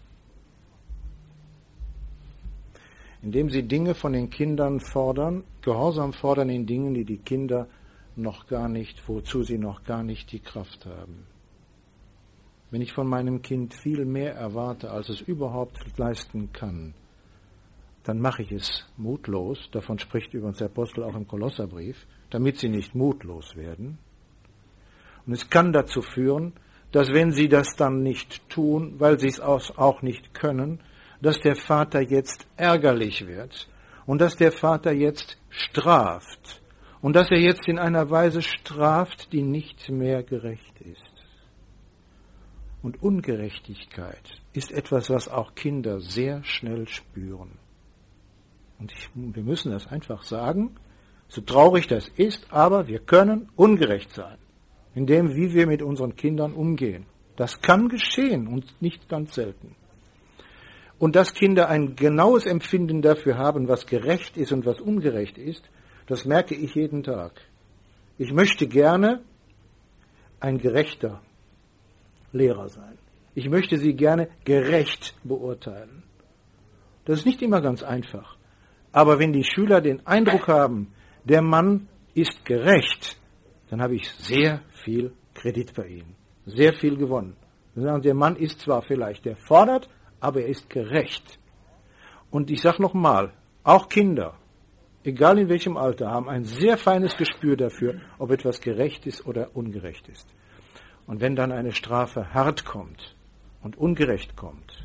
Indem sie Dinge von den Kindern fordern, Gehorsam fordern in Dingen, die die Kinder noch gar nicht, wozu sie noch gar nicht die Kraft haben. Wenn ich von meinem Kind viel mehr erwarte, als es überhaupt leisten kann, dann mache ich es mutlos, davon spricht übrigens der Apostel auch im Kolosserbrief, damit sie nicht mutlos werden. Und es kann dazu führen, dass wenn sie das dann nicht tun, weil sie es auch nicht können, dass der Vater jetzt ärgerlich wird und dass der Vater jetzt straft und dass er jetzt in einer Weise straft, die nicht mehr gerecht ist. Und Ungerechtigkeit ist etwas, was auch Kinder sehr schnell spüren. Und ich, wir müssen das einfach sagen, so traurig das ist, aber wir können ungerecht sein, in dem, wie wir mit unseren Kindern umgehen. Das kann geschehen und nicht ganz selten. Und dass Kinder ein genaues Empfinden dafür haben, was gerecht ist und was ungerecht ist, das merke ich jeden Tag. Ich möchte gerne ein gerechter Lehrer sein. Ich möchte sie gerne gerecht beurteilen. Das ist nicht immer ganz einfach. Aber wenn die Schüler den Eindruck haben, der Mann ist gerecht, dann habe ich sehr viel Kredit bei ihnen. Sehr viel gewonnen. Der Mann ist zwar vielleicht, der fordert, aber er ist gerecht. Und ich sage nochmal, auch Kinder, egal in welchem Alter, haben ein sehr feines Gespür dafür, ob etwas gerecht ist oder ungerecht ist. Und wenn dann eine Strafe hart kommt und ungerecht kommt,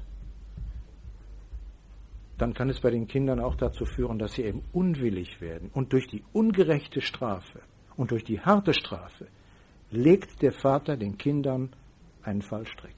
dann kann es bei den Kindern auch dazu führen, dass sie eben unwillig werden. Und durch die ungerechte Strafe und durch die harte Strafe legt der Vater den Kindern einen Fallstrick.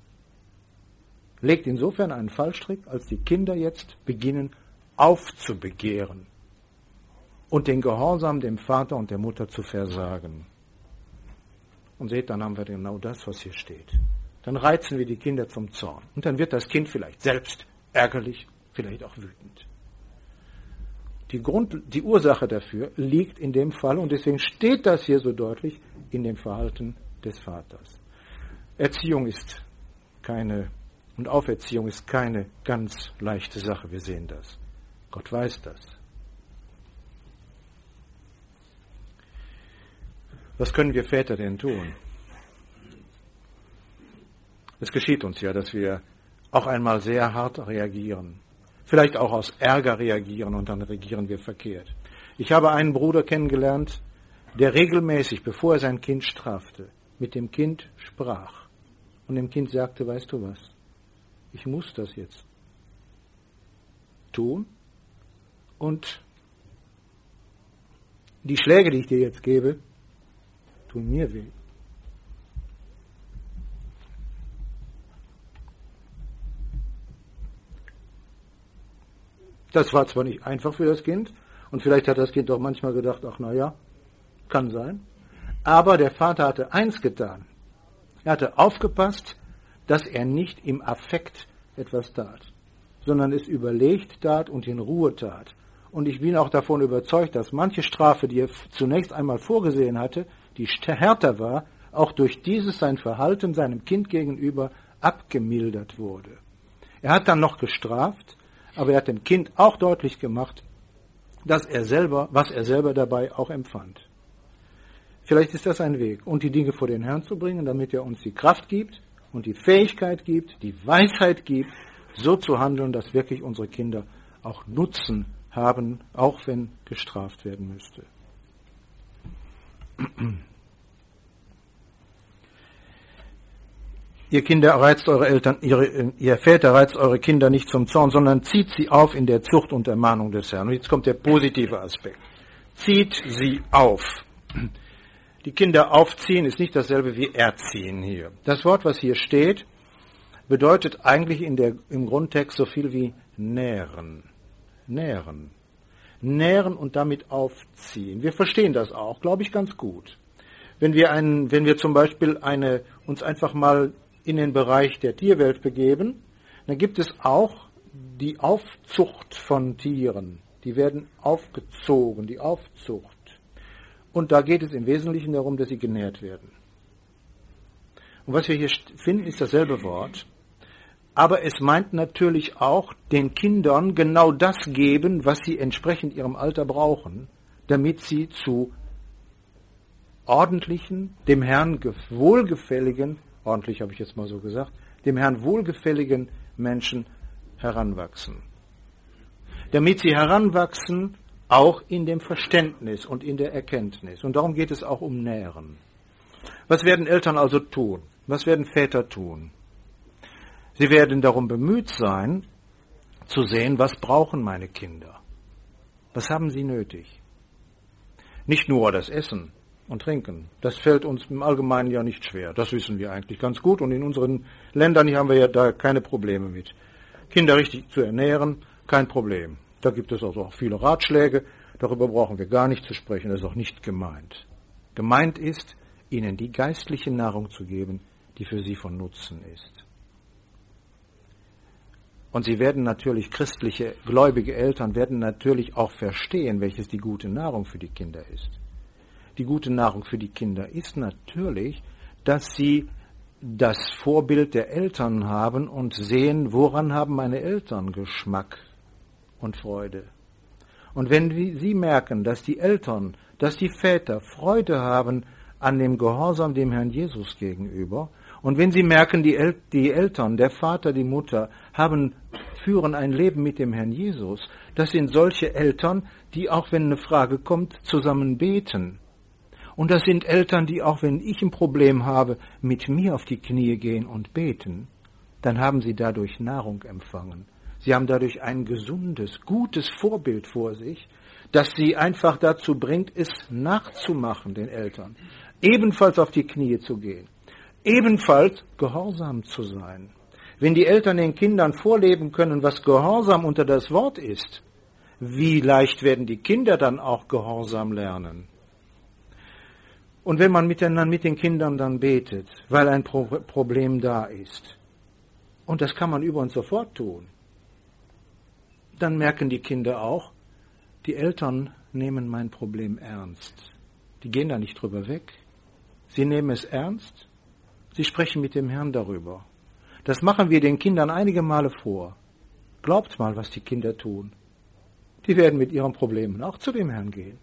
Legt insofern einen Fallstrick, als die Kinder jetzt beginnen aufzubegehren und den Gehorsam dem Vater und der Mutter zu versagen. Und seht, dann haben wir genau das, was hier steht. Dann reizen wir die Kinder zum Zorn. Und dann wird das Kind vielleicht selbst ärgerlich, vielleicht auch wütend. Die, Grund, die Ursache dafür liegt in dem Fall, und deswegen steht das hier so deutlich, in dem Verhalten des Vaters. Erziehung ist keine, und Auferziehung ist keine ganz leichte Sache. Wir sehen das. Gott weiß das. Was können wir Väter denn tun? Es geschieht uns ja, dass wir auch einmal sehr hart reagieren. Vielleicht auch aus Ärger reagieren und dann reagieren wir verkehrt. Ich habe einen Bruder kennengelernt, der regelmäßig, bevor er sein Kind strafte, mit dem Kind sprach und dem Kind sagte, weißt du was, ich muss das jetzt tun und die Schläge, die ich dir jetzt gebe, tun mir weh. Das war zwar nicht einfach für das Kind und vielleicht hat das Kind auch manchmal gedacht, ach na ja, kann sein, aber der Vater hatte eins getan. Er hatte aufgepasst, dass er nicht im Affekt etwas tat, sondern es überlegt tat und in Ruhe tat. Und ich bin auch davon überzeugt, dass manche Strafe, die er zunächst einmal vorgesehen hatte, die härter war, auch durch dieses sein Verhalten seinem Kind gegenüber abgemildert wurde. Er hat dann noch gestraft, aber er hat dem Kind auch deutlich gemacht, dass er selber, was er selber dabei auch empfand. Vielleicht ist das ein Weg, und die Dinge vor den Herrn zu bringen, damit er uns die Kraft gibt und die Fähigkeit gibt, die Weisheit gibt, so zu handeln, dass wirklich unsere Kinder auch Nutzen haben, auch wenn gestraft werden müsste. Ihr Kinder reizt eure Eltern, ihre, ihr Väter reizt eure Kinder nicht zum Zorn, sondern zieht sie auf in der Zucht und Ermahnung des Herrn. Und jetzt kommt der positive Aspekt. Zieht sie auf. Die Kinder aufziehen ist nicht dasselbe wie erziehen hier. Das Wort, was hier steht, bedeutet eigentlich in der, im Grundtext so viel wie nähren. Nähren. Nähren und damit aufziehen. Wir verstehen das auch, glaube ich, ganz gut. Wenn wir, einen, wenn wir zum Beispiel eine, uns einfach mal in den Bereich der Tierwelt begeben, dann gibt es auch die Aufzucht von Tieren. Die werden aufgezogen, die Aufzucht. Und da geht es im Wesentlichen darum, dass sie genährt werden. Und was wir hier finden, ist dasselbe Wort. Aber es meint natürlich auch den Kindern genau das geben, was sie entsprechend ihrem Alter brauchen, damit sie zu ordentlichen, dem Herrn wohlgefälligen, ordentlich habe ich jetzt mal so gesagt, dem Herrn wohlgefälligen Menschen heranwachsen. Damit sie heranwachsen, auch in dem Verständnis und in der Erkenntnis. Und darum geht es auch um Nähren. Was werden Eltern also tun? Was werden Väter tun? Sie werden darum bemüht sein, zu sehen, was brauchen meine Kinder? Was haben sie nötig? Nicht nur das Essen und Trinken. Das fällt uns im Allgemeinen ja nicht schwer. Das wissen wir eigentlich ganz gut. Und in unseren Ländern hier haben wir ja da keine Probleme mit. Kinder richtig zu ernähren, kein Problem. Da gibt es also auch viele Ratschläge. Darüber brauchen wir gar nicht zu sprechen. Das ist auch nicht gemeint. Gemeint ist, ihnen die geistliche Nahrung zu geben, die für sie von Nutzen ist. Und sie werden natürlich, christliche, gläubige Eltern werden natürlich auch verstehen, welches die gute Nahrung für die Kinder ist. Die gute Nahrung für die Kinder ist natürlich, dass sie das Vorbild der Eltern haben und sehen, woran haben meine Eltern Geschmack und Freude. Und wenn sie merken, dass die Eltern, dass die Väter Freude haben an dem Gehorsam dem Herrn Jesus gegenüber, und wenn sie merken, die, El- die Eltern, der Vater, die Mutter, haben, führen ein Leben mit dem Herrn Jesus, das sind solche Eltern, die auch wenn eine Frage kommt, zusammen beten. Und das sind Eltern, die auch wenn ich ein Problem habe, mit mir auf die Knie gehen und beten, dann haben sie dadurch Nahrung empfangen. Sie haben dadurch ein gesundes, gutes Vorbild vor sich, das sie einfach dazu bringt, es nachzumachen, den Eltern. Ebenfalls auf die Knie zu gehen. Ebenfalls gehorsam zu sein. Wenn die Eltern den Kindern vorleben können, was Gehorsam unter das Wort ist, wie leicht werden die Kinder dann auch Gehorsam lernen? Und wenn man miteinander mit den Kindern dann betet, weil ein Pro- Problem da ist, und das kann man übrigens sofort tun, dann merken die Kinder auch, die Eltern nehmen mein Problem ernst. Die gehen da nicht drüber weg. Sie nehmen es ernst. Sie sprechen mit dem Herrn darüber. Das machen wir den Kindern einige Male vor. Glaubt mal, was die Kinder tun. Die werden mit ihren Problemen auch zu dem Herrn gehen.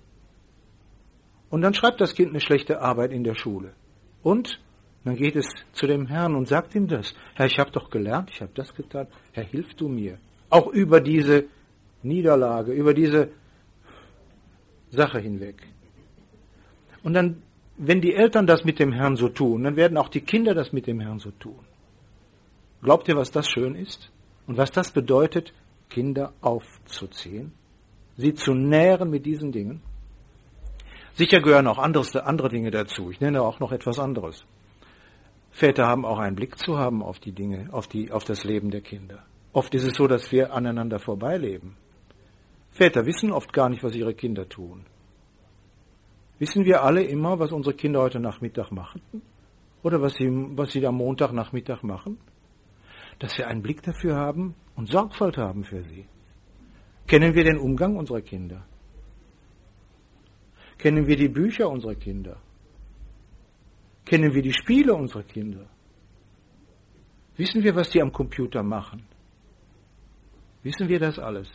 Und dann schreibt das Kind eine schlechte Arbeit in der Schule. Und dann geht es zu dem Herrn und sagt ihm das. Herr, ich habe doch gelernt, ich habe das getan. Herr, hilf du mir. Auch über diese Niederlage, über diese Sache hinweg. Und dann, wenn die Eltern das mit dem Herrn so tun, dann werden auch die Kinder das mit dem Herrn so tun. Glaubt ihr, was das schön ist? Und was das bedeutet, Kinder aufzuziehen? Sie zu nähren mit diesen Dingen? Sicher gehören auch anderes, andere Dinge dazu. Ich nenne auch noch etwas anderes. Väter haben auch einen Blick zu haben auf die Dinge, auf die, auf das Leben der Kinder. Oft ist es so, dass wir aneinander vorbeileben. Väter wissen oft gar nicht, was ihre Kinder tun. Wissen wir alle immer, was unsere Kinder heute Nachmittag machen? Oder was sie, was sie am Montagnachmittag machen? Dass wir einen Blick dafür haben und Sorgfalt haben für sie. Kennen wir den Umgang unserer Kinder? Kennen wir die Bücher unserer Kinder? Kennen wir die Spiele unserer Kinder? Wissen wir, was die am Computer machen? Wissen wir das alles?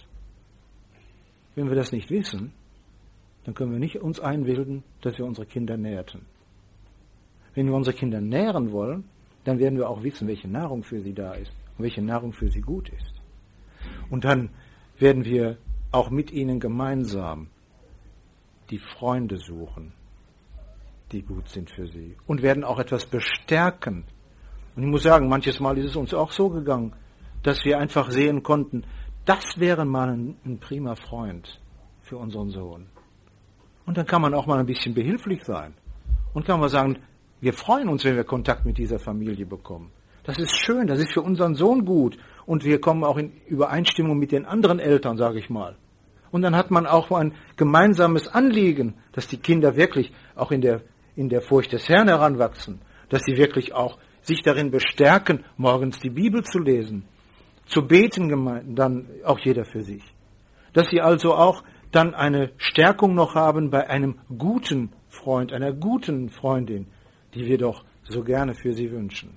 Wenn wir das nicht wissen, dann können wir nicht uns einbilden, dass wir unsere Kinder nährten. Wenn wir unsere Kinder nähren wollen, dann werden wir auch wissen, welche Nahrung für sie da ist und welche Nahrung für sie gut ist. Und dann werden wir auch mit ihnen gemeinsam die Freunde suchen, die gut sind für sie, und werden auch etwas bestärken. Und ich muss sagen, manches Mal ist es uns auch so gegangen, dass wir einfach sehen konnten, das wäre mal ein, ein prima Freund für unseren Sohn. Und dann kann man auch mal ein bisschen behilflich sein und kann man sagen, wir freuen uns, wenn wir Kontakt mit dieser Familie bekommen. Das ist schön, das ist für unseren Sohn gut und wir kommen auch in Übereinstimmung mit den anderen Eltern, sage ich mal. Und dann hat man auch ein gemeinsames Anliegen, dass die Kinder wirklich auch in der, in der Furcht des Herrn heranwachsen, dass sie wirklich auch sich darin bestärken, morgens die Bibel zu lesen, zu beten, gemein, dann auch jeder für sich. Dass sie also auch dann eine Stärkung noch haben bei einem guten Freund, einer guten Freundin, die wir doch so gerne für sie wünschen.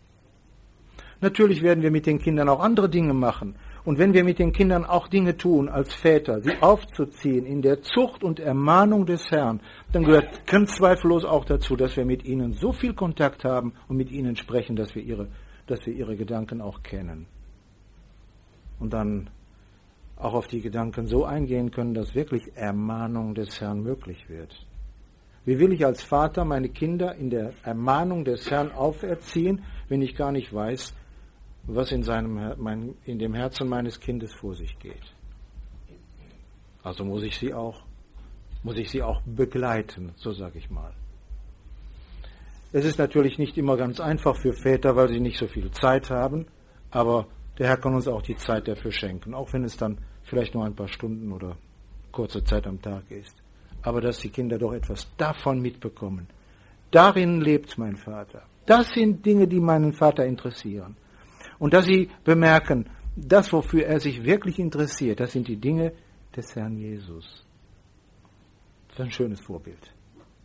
Natürlich werden wir mit den Kindern auch andere Dinge machen. Und wenn wir mit den Kindern auch Dinge tun als Väter, sie aufzuziehen in der Zucht und Ermahnung des Herrn, dann gehört ganz zweifellos auch dazu, dass wir mit ihnen so viel Kontakt haben und mit ihnen sprechen, dass wir ihre, dass wir ihre Gedanken auch kennen. Und dann auch auf die Gedanken so eingehen können, dass wirklich Ermahnung des Herrn möglich wird. Wie will ich als Vater meine Kinder in der Ermahnung des Herrn auferziehen, wenn ich gar nicht weiß, was in, seinem, mein, in dem Herzen meines Kindes vor sich geht? Also muss ich sie auch, muss ich sie auch begleiten, so sage ich mal. Es ist natürlich nicht immer ganz einfach für Väter, weil sie nicht so viel Zeit haben, aber der Herr kann uns auch die Zeit dafür schenken, auch wenn es dann vielleicht nur ein paar Stunden oder kurze Zeit am Tag ist. Aber dass die Kinder doch etwas davon mitbekommen. Darin lebt mein Vater. Das sind Dinge, die meinen Vater interessieren. Und dass sie bemerken, das, wofür er sich wirklich interessiert, das sind die Dinge des Herrn Jesus. Das ist ein schönes Vorbild.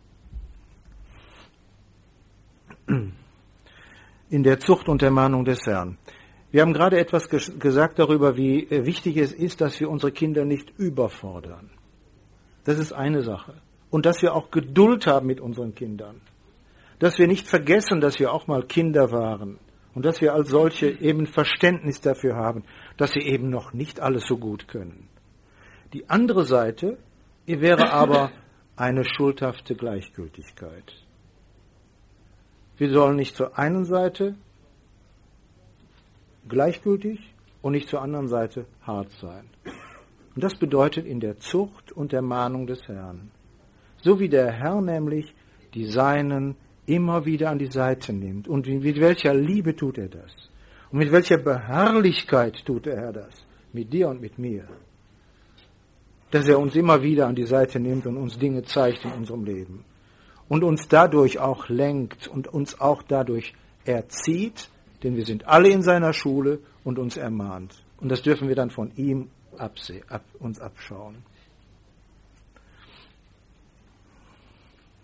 In der Zucht und Ermahnung des Herrn. Wir haben gerade etwas gesagt darüber, wie wichtig es ist, dass wir unsere Kinder nicht überfordern. Das ist eine Sache. Und dass wir auch Geduld haben mit unseren Kindern. Dass wir nicht vergessen, dass wir auch mal Kinder waren. Und dass wir als solche eben Verständnis dafür haben, dass sie eben noch nicht alles so gut können. Die andere Seite wäre aber eine schuldhafte Gleichgültigkeit. Wir sollen nicht zur einen Seite gleichgültig und nicht zur anderen Seite hart sein. Und das bedeutet in der Zucht und Ermahnung des Herrn. So wie der Herr nämlich die Seinen immer wieder an die Seite nimmt. Und mit welcher Liebe tut er das? Und mit welcher Beharrlichkeit tut der Herr das? Mit dir und mit mir. Dass er uns immer wieder an die Seite nimmt und uns Dinge zeigt in unserem Leben. Und uns dadurch auch lenkt und uns auch dadurch erzieht, denn wir sind alle in seiner Schule und uns ermahnt. Und das dürfen wir dann von ihm absehen, ab, uns abschauen.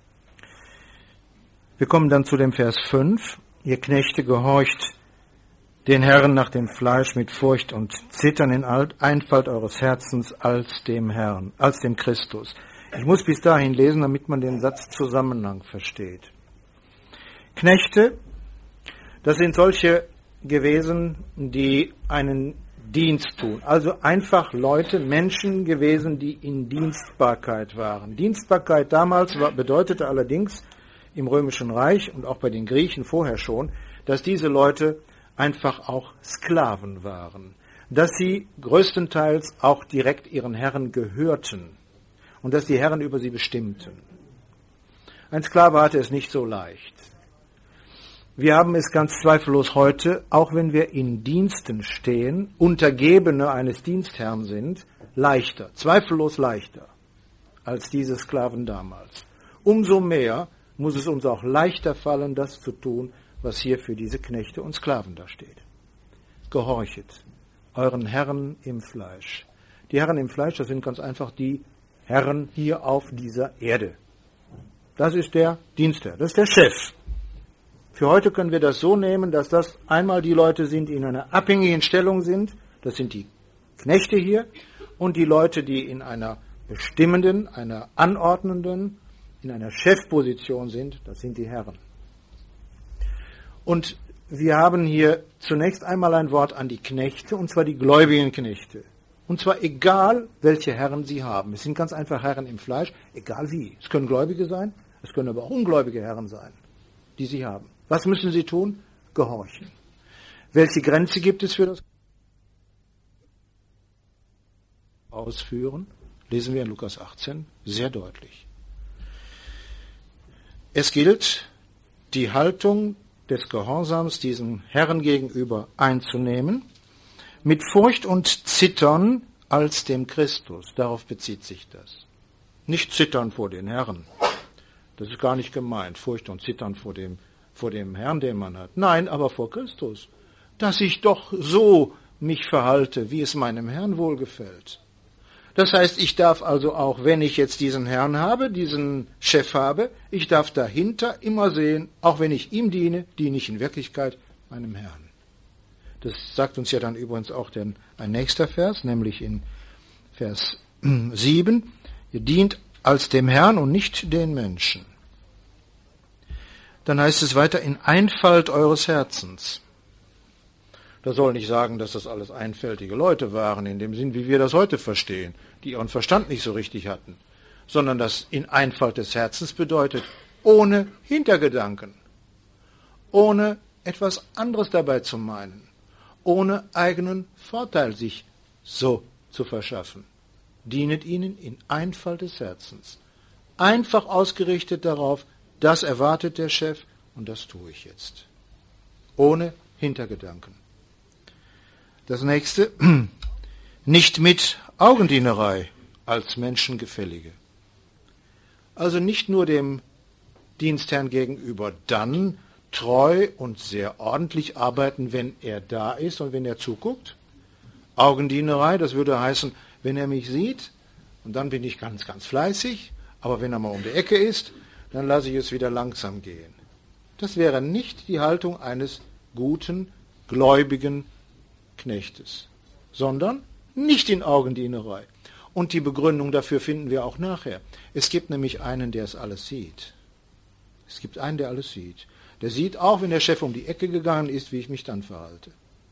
Wir kommen dann zu dem Vers fünf. Ihr Knechte, gehorcht den Herrn nach dem Fleisch mit Furcht und Zittern in Einfalt eures Herzens als dem Herrn, als dem Christus. Ich muss bis dahin lesen, damit man den Satzzusammenhang versteht. Knechte, das sind solche gewesen, die einen Dienst tun. Also einfach Leute, Menschen gewesen, die in Dienstbarkeit waren. Dienstbarkeit damals war, bedeutete allerdings im Römischen Reich und auch bei den Griechen vorher schon, dass diese Leute einfach auch Sklaven waren. Dass sie größtenteils auch direkt ihren Herren gehörten und dass die Herren über sie bestimmten. Ein Sklave hatte es nicht so leicht. Wir haben es ganz zweifellos heute, auch wenn wir in Diensten stehen, Untergebene eines Dienstherrn sind, leichter, zweifellos leichter als diese Sklaven damals. Umso mehr muss es uns auch leichter fallen, das zu tun, was hier für diese Knechte und Sklaven da steht. Gehorchet euren Herren im Fleisch. Die Herren im Fleisch, das sind ganz einfach die Herren hier auf dieser Erde. Das ist der Dienstherr, das ist der Chef. Für heute können wir das so nehmen, dass das einmal die Leute sind, die in einer abhängigen Stellung sind, das sind die Knechte hier, und die Leute, die in einer bestimmenden, einer anordnenden, in einer Chefposition sind, das sind die Herren. Und wir haben hier zunächst einmal ein Wort an die Knechte, und zwar die gläubigen Knechte. Und zwar egal, welche Herren sie haben. Es sind ganz einfach Herren im Fleisch, egal wie. Es können Gläubige sein, es können aber auch ungläubige Herren sein, die sie haben. Was müssen sie tun? Gehorchen. Welche Grenze gibt es für das Ausführen? Lesen wir in Lukas achtzehn sehr deutlich. Es gilt, die Haltung des Gehorsams diesen Herren gegenüber einzunehmen, mit Furcht und Zittern als dem Christus. Darauf bezieht sich das. Nicht zittern vor den Herren. Das ist gar nicht gemeint, Furcht und Zittern vor dem vor dem Herrn, den man hat. Nein, aber vor Christus. Dass ich doch so mich verhalte, wie es meinem Herrn wohlgefällt. Das heißt, ich darf also auch, wenn ich jetzt diesen Herrn habe, diesen Chef habe, ich darf dahinter immer sehen, auch wenn ich ihm diene, diene ich in Wirklichkeit meinem Herrn. Das sagt uns ja dann übrigens auch den, ein nächster Vers, nämlich in Vers sieben. Ihr dient als dem Herrn und nicht den Menschen. Dann heißt es weiter, in Einfalt eures Herzens. Das soll nicht sagen, dass das alles einfältige Leute waren, in dem Sinn, wie wir das heute verstehen, die ihren Verstand nicht so richtig hatten, sondern das in Einfalt des Herzens bedeutet, ohne Hintergedanken, ohne etwas anderes dabei zu meinen, ohne eigenen Vorteil sich so zu verschaffen. Dienet ihnen in Einfalt des Herzens. Einfach ausgerichtet darauf, das erwartet der Chef und das tue ich jetzt. Ohne Hintergedanken. Das nächste, nicht mit Augendienerei als Menschengefällige. Also nicht nur dem Dienstherrn gegenüber dann treu und sehr ordentlich arbeiten, wenn er da ist und wenn er zuguckt. Augendienerei, das würde heißen, wenn er mich sieht, und dann bin ich ganz, ganz fleißig, aber wenn er mal um die Ecke ist, dann lasse ich es wieder langsam gehen. Das wäre nicht die Haltung eines guten, gläubigen Knechtes, sondern nicht in Augendienerei. Und die Begründung dafür finden wir auch nachher. Es gibt nämlich einen, der es alles sieht. Es gibt einen, der alles sieht. Der sieht auch, wenn der Chef um die Ecke gegangen ist, wie ich mich dann verhalte.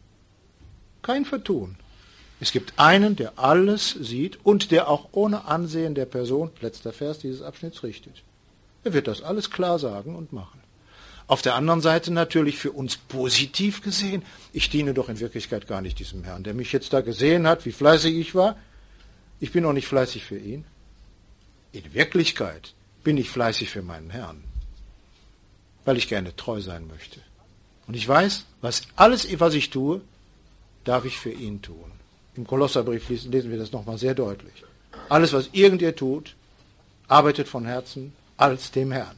Kein Vertun. Es gibt einen, der alles sieht und der auch ohne Ansehen der Person, letzter Vers dieses Abschnitts, richtet. Er wird das alles klar sagen und machen. Auf der anderen Seite natürlich für uns positiv gesehen, ich diene doch in Wirklichkeit gar nicht diesem Herrn, der mich jetzt da gesehen hat, wie fleißig ich war. Ich bin auch nicht fleißig für ihn. In Wirklichkeit bin ich fleißig für meinen Herrn, weil ich gerne treu sein möchte. Und ich weiß, was alles, was ich tue, darf ich für ihn tun. Im Kolosserbrief lesen wir das nochmal sehr deutlich. Alles, was irgend ihr tut, arbeitet von Herzen als dem Herrn.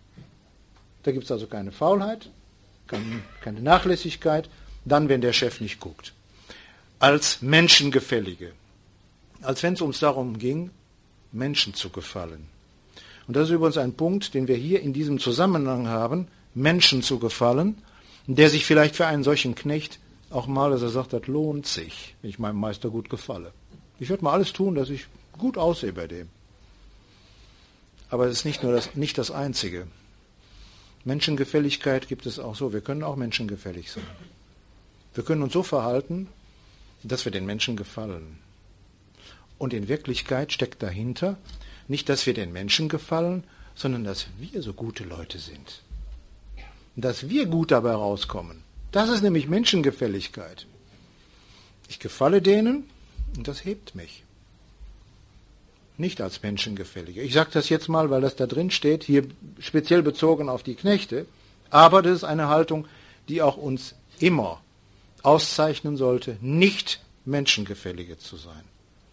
Da gibt es also keine Faulheit, keine, keine Nachlässigkeit, dann, wenn der Chef nicht guckt. Als Menschengefällige. Als wenn es uns darum ging, Menschen zu gefallen. Und das ist übrigens ein Punkt, den wir hier in diesem Zusammenhang haben, Menschen zu gefallen, der sich vielleicht für einen solchen Knecht auch mal, dass er sagt, das lohnt sich, wenn ich meinem Meister gut gefalle. Ich werde mal alles tun, dass ich gut aussehe bei dem. Aber es ist nicht nur das, nicht das Einzige. Menschengefälligkeit gibt es auch so. Wir können auch menschengefällig sein. Wir können uns so verhalten, dass wir den Menschen gefallen. Und in Wirklichkeit steckt dahinter nicht, dass wir den Menschen gefallen, sondern dass wir so gute Leute sind. Dass wir gut dabei rauskommen. Das ist nämlich Menschengefälligkeit. Ich gefalle denen und das hebt mich. Nicht als Menschengefälliger. Ich sage das jetzt mal, weil das da drin steht, hier speziell bezogen auf die Knechte. Aber das ist eine Haltung, die auch uns immer auszeichnen sollte, nicht Menschengefällige zu sein.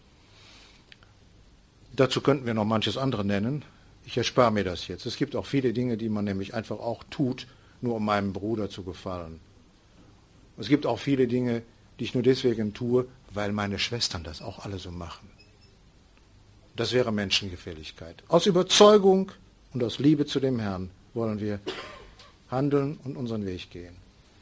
Dazu könnten wir noch manches andere nennen. Ich erspare mir das jetzt. Es gibt auch viele Dinge, die man nämlich einfach auch tut, nur um meinem Bruder zu gefallen. Es gibt auch viele Dinge, die ich nur deswegen tue, weil meine Schwestern das auch alle so machen. Das wäre Menschengefälligkeit. Aus Überzeugung und aus Liebe zu dem Herrn wollen wir handeln und unseren Weg gehen.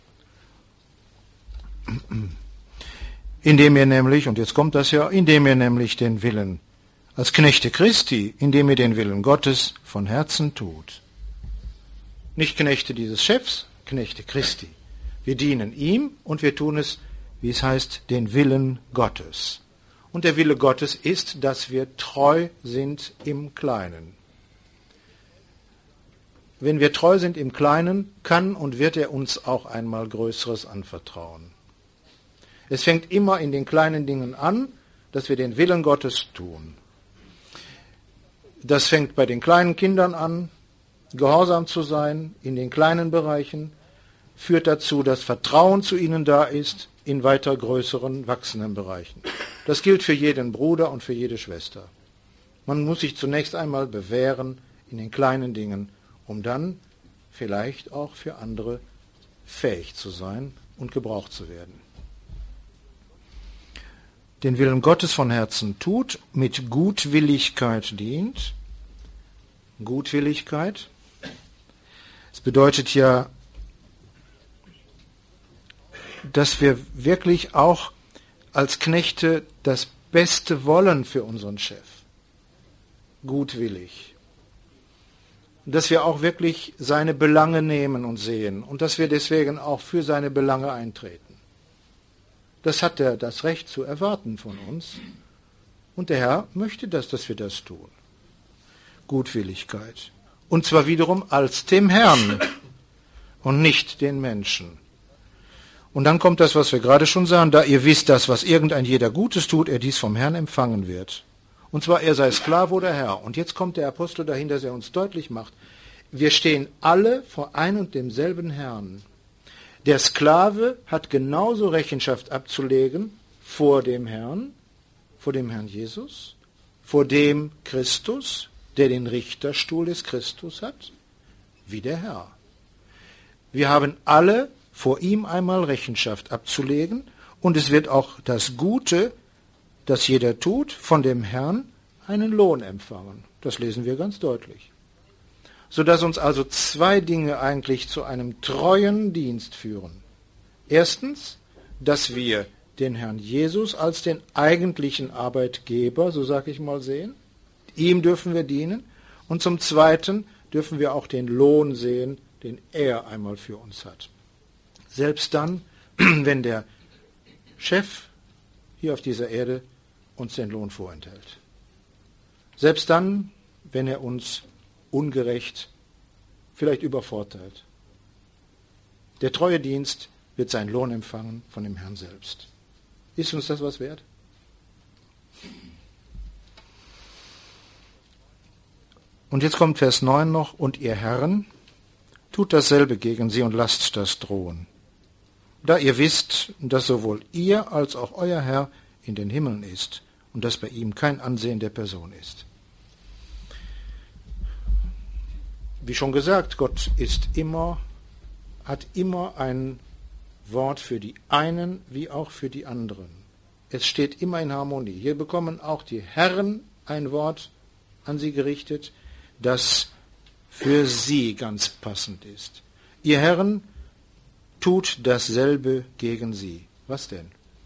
Indem ihr nämlich, und jetzt kommt das ja, indem ihr nämlich den Willen als Knechte Christi, indem ihr den Willen Gottes von Herzen tut. Nicht Knechte dieses Chefs, Knechte Christi. Wir dienen ihm und wir tun es, wie es heißt, den Willen Gottes. Und der Wille Gottes ist, dass wir treu sind im Kleinen. Wenn wir treu sind im Kleinen, kann und wird er uns auch einmal Größeres anvertrauen. Es fängt immer in den kleinen Dingen an, dass wir den Willen Gottes tun. Das fängt bei den kleinen Kindern an, gehorsam zu sein in den kleinen Bereichen, führt dazu, dass Vertrauen zu ihnen da ist in weiter größeren, wachsenden Bereichen. Das gilt für jeden Bruder und für jede Schwester. Man muss sich zunächst einmal bewähren in den kleinen Dingen, um dann vielleicht auch für andere fähig zu sein und gebraucht zu werden. Den Willen Gottes von Herzen tut, mit Gutwilligkeit dient. Gutwilligkeit. Es bedeutet ja, dass wir wirklich auch als Knechte das Beste wollen für unseren Chef. Gutwillig. Dass wir auch wirklich seine Belange nehmen und sehen und dass wir deswegen auch für seine Belange eintreten. Das hat er das Recht zu erwarten von uns. Und der Herr möchte das, dass wir das tun. Gutwilligkeit. Und zwar wiederum als dem Herrn und nicht den Menschen. Und dann kommt das, was wir gerade schon sahen, da ihr wisst, dass was irgendein jeder Gutes tut, er dies vom Herrn empfangen wird. Und zwar er sei Sklave oder Herr. Und jetzt kommt der Apostel dahin, dass er uns deutlich macht, wir stehen alle vor ein und demselben Herrn. Der Sklave hat genauso Rechenschaft abzulegen vor dem Herrn, vor dem Herrn Jesus, vor dem Christus, der den Richterstuhl des Christus hat, wie der Herr. Wir haben alle vor ihm einmal Rechenschaft abzulegen und es wird auch das Gute, das jeder tut, von dem Herrn einen Lohn empfangen. Das lesen wir ganz deutlich. Sodass uns also zwei Dinge eigentlich zu einem treuen Dienst führen. Erstens, dass wir den Herrn Jesus als den eigentlichen Arbeitgeber, so sage ich mal, sehen. Ihm dürfen wir dienen. Und zum Zweiten dürfen wir auch den Lohn sehen, den er einmal für uns hat. Selbst dann, wenn der Chef hier auf dieser Erde uns den Lohn vorenthält. Selbst dann, wenn er uns ungerecht, vielleicht übervorteilt. Der treue Dienst wird seinen Lohn empfangen von dem Herrn selbst. Ist uns das was wert? Und jetzt kommt Vers neun noch, und ihr Herren, tut dasselbe gegen sie und lasst das drohen. Da ihr wisst, dass sowohl ihr als auch euer Herr in den Himmeln ist und dass bei ihm kein Ansehen der Person ist. Wie schon gesagt, Gott ist immer, hat immer ein Wort für die einen wie auch für die anderen. Es steht immer in Harmonie. Hier bekommen auch die Herren ein Wort an sie gerichtet, das für sie ganz passend ist. Ihr Herren, tut dasselbe gegen sie. Was denn?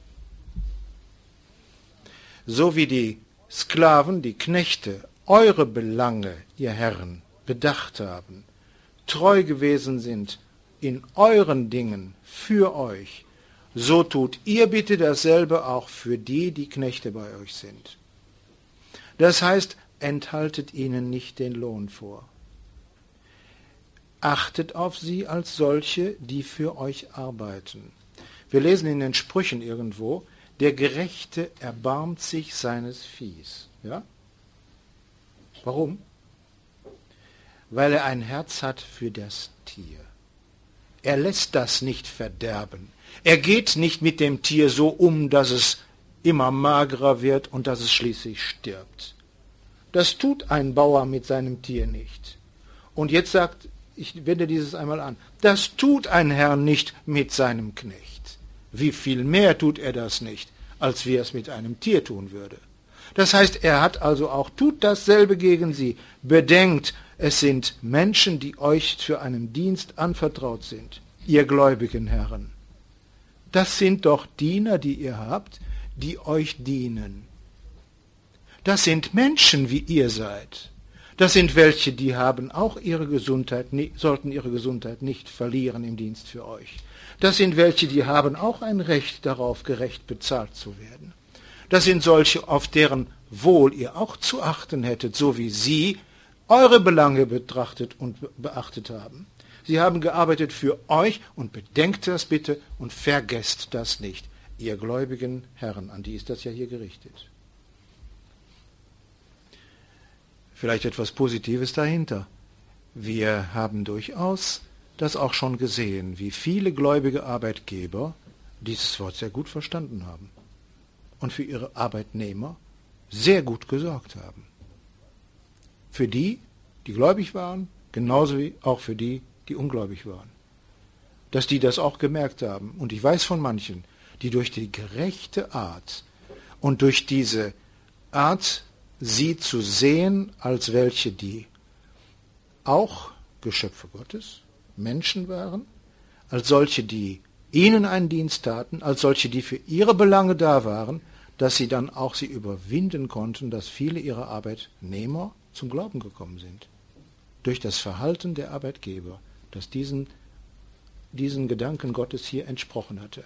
So wie die Sklaven, die Knechte, eure Belange, ihr Herren, bedacht haben, treu gewesen sind in euren Dingen für euch, so tut ihr bitte dasselbe auch für die, die Knechte bei euch sind. Das heißt, enthaltet ihnen nicht den Lohn vor. Achtet auf sie als solche, die für euch arbeiten. Wir lesen in den Sprüchen irgendwo, der Gerechte erbarmt sich seines Viehs. Ja? Warum? Weil er ein Herz hat für das Tier. Er lässt das nicht verderben. Er geht nicht mit dem Tier so um, dass es immer magerer wird und dass es schließlich stirbt. Das tut ein Bauer mit seinem Tier nicht. Und jetzt sagt, ich wende dieses einmal an, das tut ein Herr nicht mit seinem Knecht. Wie viel mehr tut er das nicht, als wie er es mit einem Tier tun würde. Das heißt, er hat also auch, tut dasselbe gegen sie. Bedenkt, es sind Menschen, die euch für einen Dienst anvertraut sind, ihr gläubigen Herren. Das sind doch Diener, die ihr habt, die euch dienen. Das sind Menschen, wie ihr seid. Das sind welche, die haben auch ihre Gesundheit, sollten ihre Gesundheit nicht verlieren im Dienst für euch. Das sind welche, die haben auch ein Recht darauf, gerecht bezahlt zu werden. Das sind solche, auf deren Wohl ihr auch zu achten hättet, so wie sie eure Belange betrachtet und beachtet haben. Sie haben gearbeitet für euch und bedenkt das bitte und vergesst das nicht, ihr gläubigen Herren, an die ist das ja hier gerichtet. Vielleicht etwas Positives dahinter. Wir haben durchaus das auch schon gesehen, wie viele gläubige Arbeitgeber dieses Wort sehr gut verstanden haben und für ihre Arbeitnehmer sehr gut gesorgt haben. Für die, die gläubig waren, genauso wie auch für die, die ungläubig waren. Dass die das auch gemerkt haben. Und ich weiß von manchen, die durch die gerechte Art und durch diese Art, sie zu sehen als welche, die auch Geschöpfe Gottes, Menschen waren, als solche, die ihnen einen Dienst taten, als solche, die für ihre Belange da waren, dass sie dann auch sie überwinden konnten, dass viele ihrer Arbeitnehmer zum Glauben gekommen sind. Durch das Verhalten der Arbeitgeber, das diesen, diesen Gedanken Gottes hier entsprochen hatte.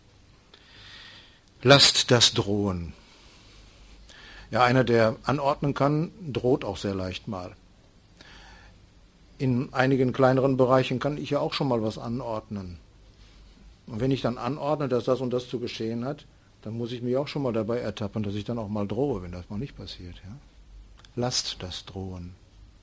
Lasst das drohen. Ja, einer, der anordnen kann, droht auch sehr leicht mal. In einigen kleineren Bereichen kann ich ja auch schon mal was anordnen. Und wenn ich dann anordne, dass das und das zu geschehen hat, dann muss ich mich auch schon mal dabei ertappen, dass ich dann auch mal drohe, wenn das mal nicht passiert. Ja? Lasst das drohen.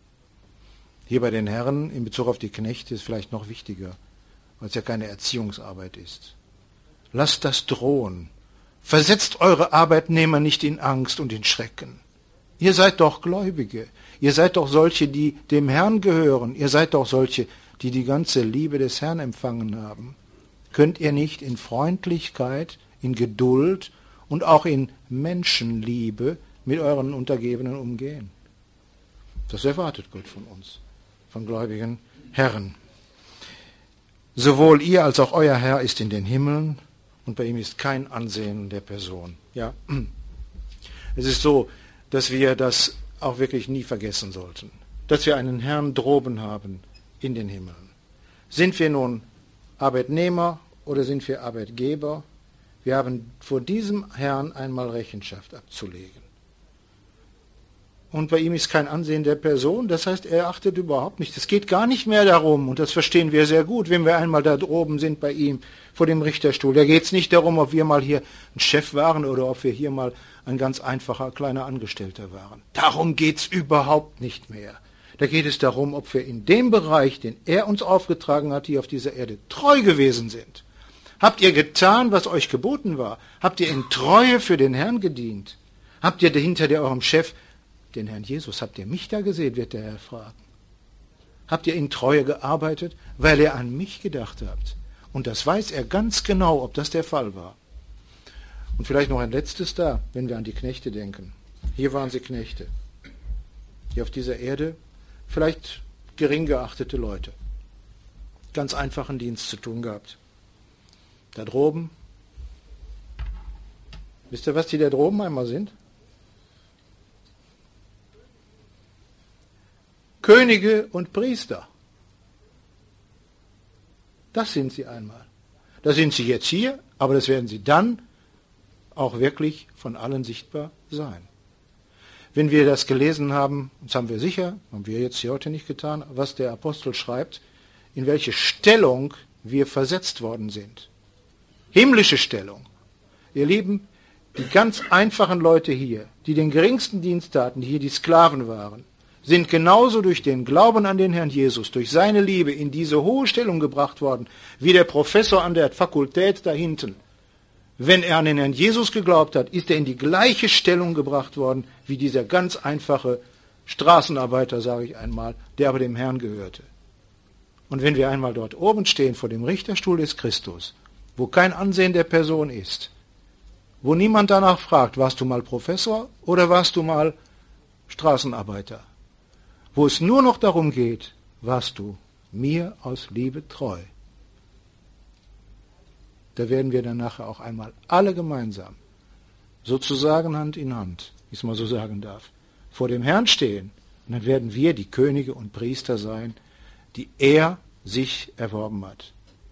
Hier bei den Herren in Bezug auf die Knechte ist vielleicht noch wichtiger, weil es ja keine Erziehungsarbeit ist. Lasst das drohen. Versetzt eure Arbeitnehmer nicht in Angst und in Schrecken. Ihr seid doch Gläubige. Ihr seid doch solche, die dem Herrn gehören. Ihr seid doch solche, die die ganze Liebe des Herrn empfangen haben. Könnt ihr nicht in Freundlichkeit, in Geduld und auch in Menschenliebe mit euren Untergebenen umgehen? Das erwartet Gott von uns, von gläubigen Herren. Sowohl ihr als auch euer Herr ist in den Himmeln und bei ihm ist kein Ansehen der Person. Ja, es ist so, dass wir das auch wirklich nie vergessen sollten, dass wir einen Herrn droben haben in den Himmeln. Sind wir nun Arbeitnehmer oder sind wir Arbeitgeber? Wir haben vor diesem Herrn einmal Rechenschaft abzulegen. Und bei ihm ist kein Ansehen der Person, das heißt, er achtet überhaupt nicht. Es geht gar nicht mehr darum, und das verstehen wir sehr gut, wenn wir einmal da oben sind bei ihm, vor dem Richterstuhl. Da geht es nicht darum, ob wir mal hier ein Chef waren oder ob wir hier mal ein ganz einfacher kleiner Angestellter waren. Darum geht es überhaupt nicht mehr. Da geht es darum, ob wir in dem Bereich, den er uns aufgetragen hat, hier auf dieser Erde, treu gewesen sind. Habt ihr getan, was euch geboten war? Habt ihr in Treue für den Herrn gedient? Habt ihr hinter der eurem Chef den Herrn Jesus, habt ihr mich da gesehen, wird der Herr fragen. Habt ihr in Treue gearbeitet, weil ihr an mich gedacht habt? Und das weiß er ganz genau, ob das der Fall war. Und vielleicht noch ein letztes da, wenn wir an die Knechte denken. Hier waren sie Knechte. Hier auf dieser Erde vielleicht gering geachtete Leute. Ganz einfachen Dienst zu tun gehabt. Da droben Wisst ihr, was die da droben einmal sind? Könige und Priester. Das sind sie einmal. Das sind sie jetzt hier, aber das werden sie dann auch wirklich von allen sichtbar sein. Wenn wir das gelesen haben, das haben wir sicher, haben wir jetzt hier heute nicht getan, was der Apostel schreibt, in welche Stellung wir versetzt worden sind. Himmlische Stellung. Ihr Lieben, die ganz einfachen Leute hier, die den geringsten Dienst taten, die hier die Sklaven waren, sind genauso durch den Glauben an den Herrn Jesus, durch seine Liebe in diese hohe Stellung gebracht worden, wie der Professor an der Fakultät da hinten. Wenn er an den Herrn Jesus geglaubt hat, ist er in die gleiche Stellung gebracht worden, wie dieser ganz einfache Straßenarbeiter, sage ich einmal, der aber dem Herrn gehörte. Und wenn wir einmal dort oben stehen, vor dem Richterstuhl des Christus, wo kein Ansehen der Person ist, wo niemand danach fragt, warst du mal Professor oder warst du mal Straßenarbeiter, wo es nur noch darum geht, warst du mir aus Liebe treu. Da werden wir dann nachher auch einmal alle gemeinsam, sozusagen Hand in Hand, wie ich es mal so sagen darf, vor dem Herrn stehen. Und dann werden wir die Könige und Priester sein, die er sich erworben hat.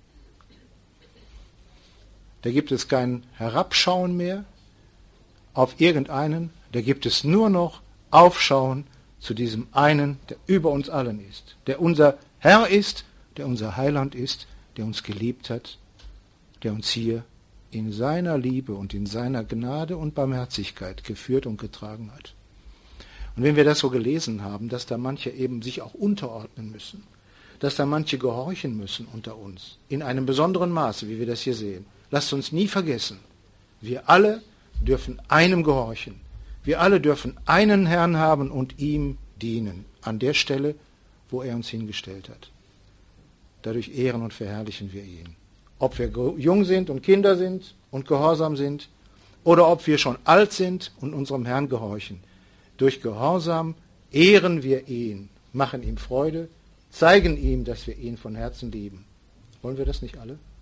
Da gibt es kein Herabschauen mehr auf irgendeinen, da gibt es nur noch Aufschauen zu diesem einen, der über uns allen ist, der unser Herr ist, der unser Heiland ist, der uns geliebt hat, der uns hier in seiner Liebe und in seiner Gnade und Barmherzigkeit geführt und getragen hat. Und wenn wir das so gelesen haben, dass da manche eben sich auch unterordnen müssen, dass da manche gehorchen müssen unter uns, in einem besonderen Maße, wie wir das hier sehen, lasst uns nie vergessen, wir alle dürfen einem gehorchen. Wir alle dürfen einen Herrn haben und ihm dienen, an der Stelle, wo er uns hingestellt hat. Dadurch ehren und verherrlichen wir ihn. Ob wir jung sind und Kinder sind und gehorsam sind, oder ob wir schon alt sind und unserem Herrn gehorchen. Durch Gehorsam ehren wir ihn, machen ihm Freude, zeigen ihm, dass wir ihn von Herzen lieben. Wollen wir das nicht alle?